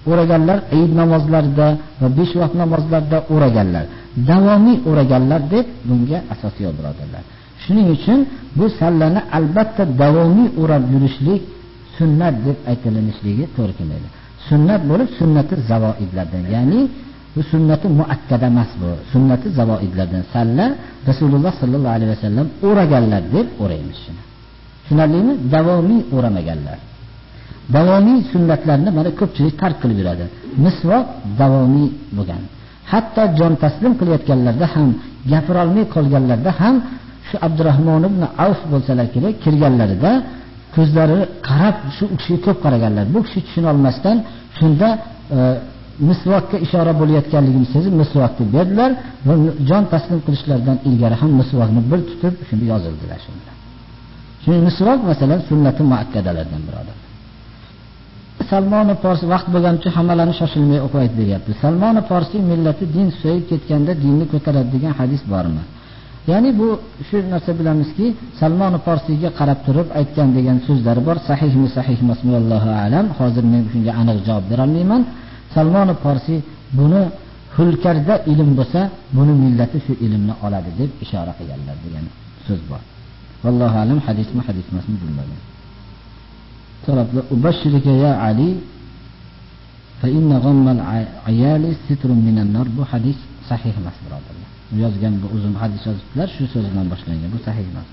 o'raganlar Eid namozlarida va besh vaqt namozlarda o'raganlar. Davomiy o'raganlar deb bunga asos yo'q birodarlar. Shuning uchun bu sallani albatta davomiy o'rab yurishlik sunnat deb aytilishligi to'g'ri kelmaydi. Sunnat bo'lib sunnati zavoidlardan, ya'ni bu sunnati muakkada emas bu. Sunnati zavoidlardan salla Rasululloh sallallohu alayhi vasallam o'raganlar deb o'raymiz shuni. Tushunarlimi? Davomiy o'ramaganlar. Davomiy sunnatlarni mana ko'pchilik tark qilib yuradi. Misvoq davomiy bo'lgan. Hatto jon taslim qilayotganlarda ham, gapira olmay qolganlarda ham shu Abdurrahmon ibn Avf bo'lsalar kerak, kirganlarida ko'zlari qarab shu kishiga ko'p qaraganlar. Bu kishi tushuna olmasdan shunda e, misvokka ishora bo'layotganligini sezib misvokni berdilar va jon taslim qilishlaridan ilgari ham misvokni bir tutib shuni yozildilar shunda. Shuning misvok masalan sunnati muakkadalardan birodar. Salmon Farsi vaqt bo'lgancha hammalarni shoshilmay o'qib beryapti. Salmon Farsi millati din so'yib ketganda dinni ko'taradi degan hadis bormi? Ya'ni bu shu narsa bilamizki, Salmon Farsiga qarab turib aytgan degan so'zlari bor. Sahihmi, sahih emasmi, Allohu a'lam. Hozir men shunga aniq javob bera olmayman. Salmon Farsi buni hulkarda ilm bo'lsa, buni millati shu ilmni oladi deb ishora qilganlar degan so'z bor. Allohu a'lam, hadismi, hadis emasmi bilmadim. So'rabdi, "Ubashshirika ya Ali fa inna ghammal ayali sitrun minan nar." Bu hadis sahih emas birodarlar. Yozgan bu uzun hadis yozibdilar, shu so'z bilan boshlangan. Bu sahih emas.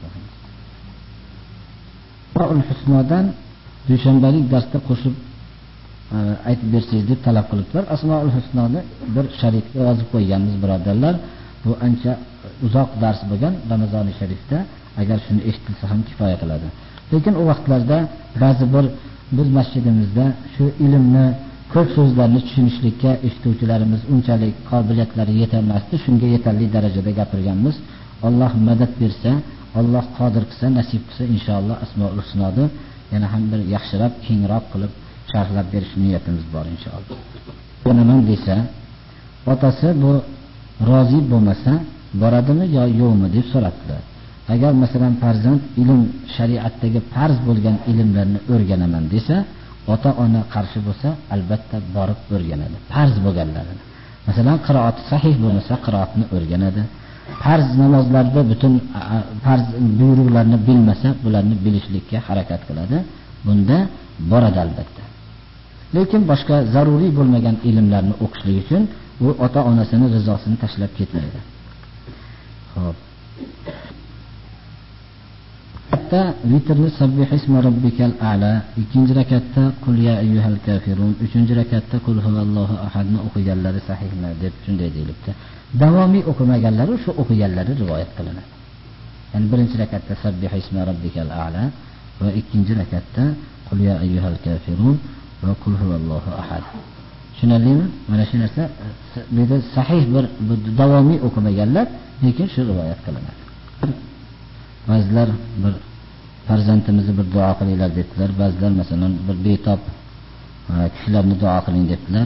Asmaul Husnodan dushanbalik darsda qo'shib aytib bersangiz deb talab qilibdilar. Asmaul Husnoni bir sharifga yozib qo'yganmiz birodarlar. Bu ancha uzoq dars bo'lgan Ramazoni sharifda, agar shuni eshitilsa ham kifoya qiladi. Lekin u vaqtlarda ba'zi bir biz masjidimizda shu ilmni ko'p so'zlarni tushunishlikka eshituvchilarimiz unchalik qobiliyatlari yetolmasdi. Shunga yetarli darajada gapirganmiz. Alloh madad bersa, Alloh qodir qilsa, nasib qilsa inshaalloh Asmaul Husnoni yana ham bir yaxshirab, kengroq qilib sharhlab berish niyatimiz bor inshaalloh. Bonaman desa, otasi bu rozi bo'lmasa, boradimi yo yo'qmi deb so'rabdilar. Agar masalan farzand ilm shariatdagi farz bo'lgan ilmlarni o'rganaman desa, ota-ona qarshi bo'lsa, albatta borib o'rganadi. Farz bo'lganlarini. Masalan, qiroati sahih bo'lmasa, qiroatni o'rganadi. Farz namozlarda butun farz buyruqlarni bilmasa, bularni bilishlikka harakat qiladi. Bunda boradi albatta. Lekin boshqa zaruriy bo'lmagan ilmlarni o'qishlik uchun u ota-onasini rizosini tashlab ketmaydi. Xo'p. Hatta vitrni sabbih isma robbikal a'la, ikkinchi rakatda qul ya ayyuhal kafirun, uchinchi rakatda qul huvallohu ahadni o'qiganlari sahihmi deb shunday deyilibdi. Davomiy o'qimaganlari shu o'qiganlari rivoyat qilinadi. Ya'ni birinchi rakatda sabbih isma robbikal a'la va ikkinchi rakatda qul ya ayyuhal kafirun va qul huvallohu ahad. Tushunarlimi? Mana shu narsa bu yerda sahih bir davomiy o'qimaganlar, lekin shu rivoyat qilinadi. Ba'zilar bir farzandimizni bir duo qilinglar dedilar. Ba'zilar masalan bir betob kishilarni duo qiling dedilar.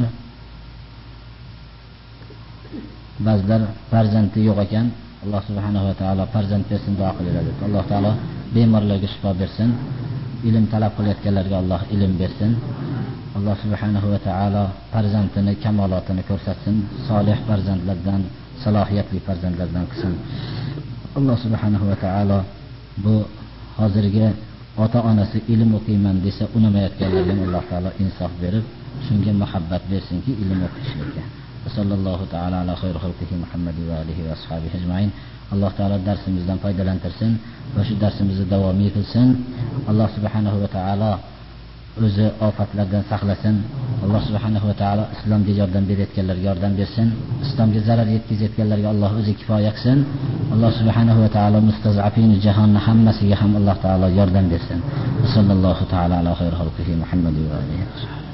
Ba'zilar farzandi yo'q ekan, Alloh subhanahu va taolo farzand bersin duo qilinglar dedi. Alloh taolo bemorlarga shifo bersin. Ilm talab qilayotganlarga Alloh ilm bersin. Alloh subhanahu va taolo farzandini kamolotini ko'rsatsin. Solih farzandlardan, salohiyatli farzandlardan qilsin. Alloh subhanahu va taolo bu hozirgi ota-onasi ilm o'qiyman desa unamayotganlarga Alloh taolo insof berib, shunga muhabbat bersinki, ilm o'qishlikka. Sallallohu taala ala xayri xalqihi Muhammad va alihi va ashabihi ajmain. Alloh taolo darsimizdan foydalantirsin va shu darsimizni davomiy qilsin. Alloh subhanahu va taolo o'zi ofatlardan saqlasin. Alloh subhanahu va taolo islomga yordam berayotganlarga yordam bersin. Islomga zarar yetkazayotganlarga Alloh o'zi kifoya qilsin. Alloh subhanahu va taolo mustazafin jahonni hammasiga ham Alloh taolo yordam bersin. Sallallohu taala ala xayri xalqihi Muhammad va alihi.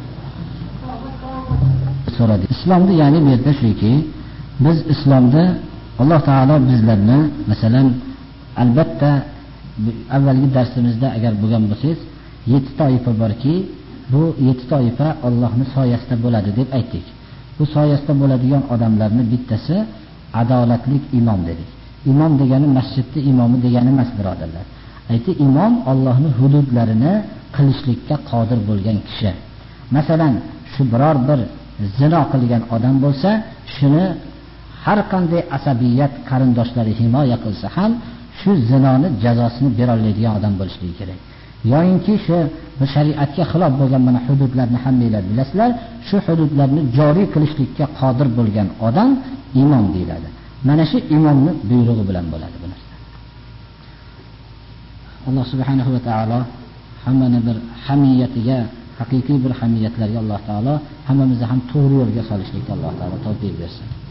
So'radi. Islomda ya'ni bu yerda shuki, biz islomda Alloh taolo bizlarni masalan albatta avvalgi darsimizda agar bo'lgan bo'lsangiz yetti toifa borki, bu yetti toifa Allohning soyasida bo'ladi deb aytdik. Bu soyasida bo'ladigan odamlarning bittasi adolatli imom dedik. Imom degani masjidning imomi degani emas birodarlar. Aytdi, imom Allohning hududlarini qilishlikka qodir bo'lgan kishi. Masalan, shu biror bir zino qilgan odam bo'lsa, shuni har qanday asabiyat qarindoshlari himoya qilsa ham shu zinoni jazosini bera oladigan odam bo'lishligi kerak. Yo'inki shu shariatga xilof bo'lgan mana hududlarni hammanglar bilasizlar, shu hududlarni joriy qilishlikka qodir bo'lgan odam imom deyiladi. Mana shu imomning buyrug'i bilan bo'ladi bu narsa. Alloh subhanahu va taolo hammani bir hamiyatiga, haqiqiy bir hamiyatlarga Alloh taolo hammamizni ham to'g'ri yo'lga solishlikka Alloh taolo tavfiq bersin.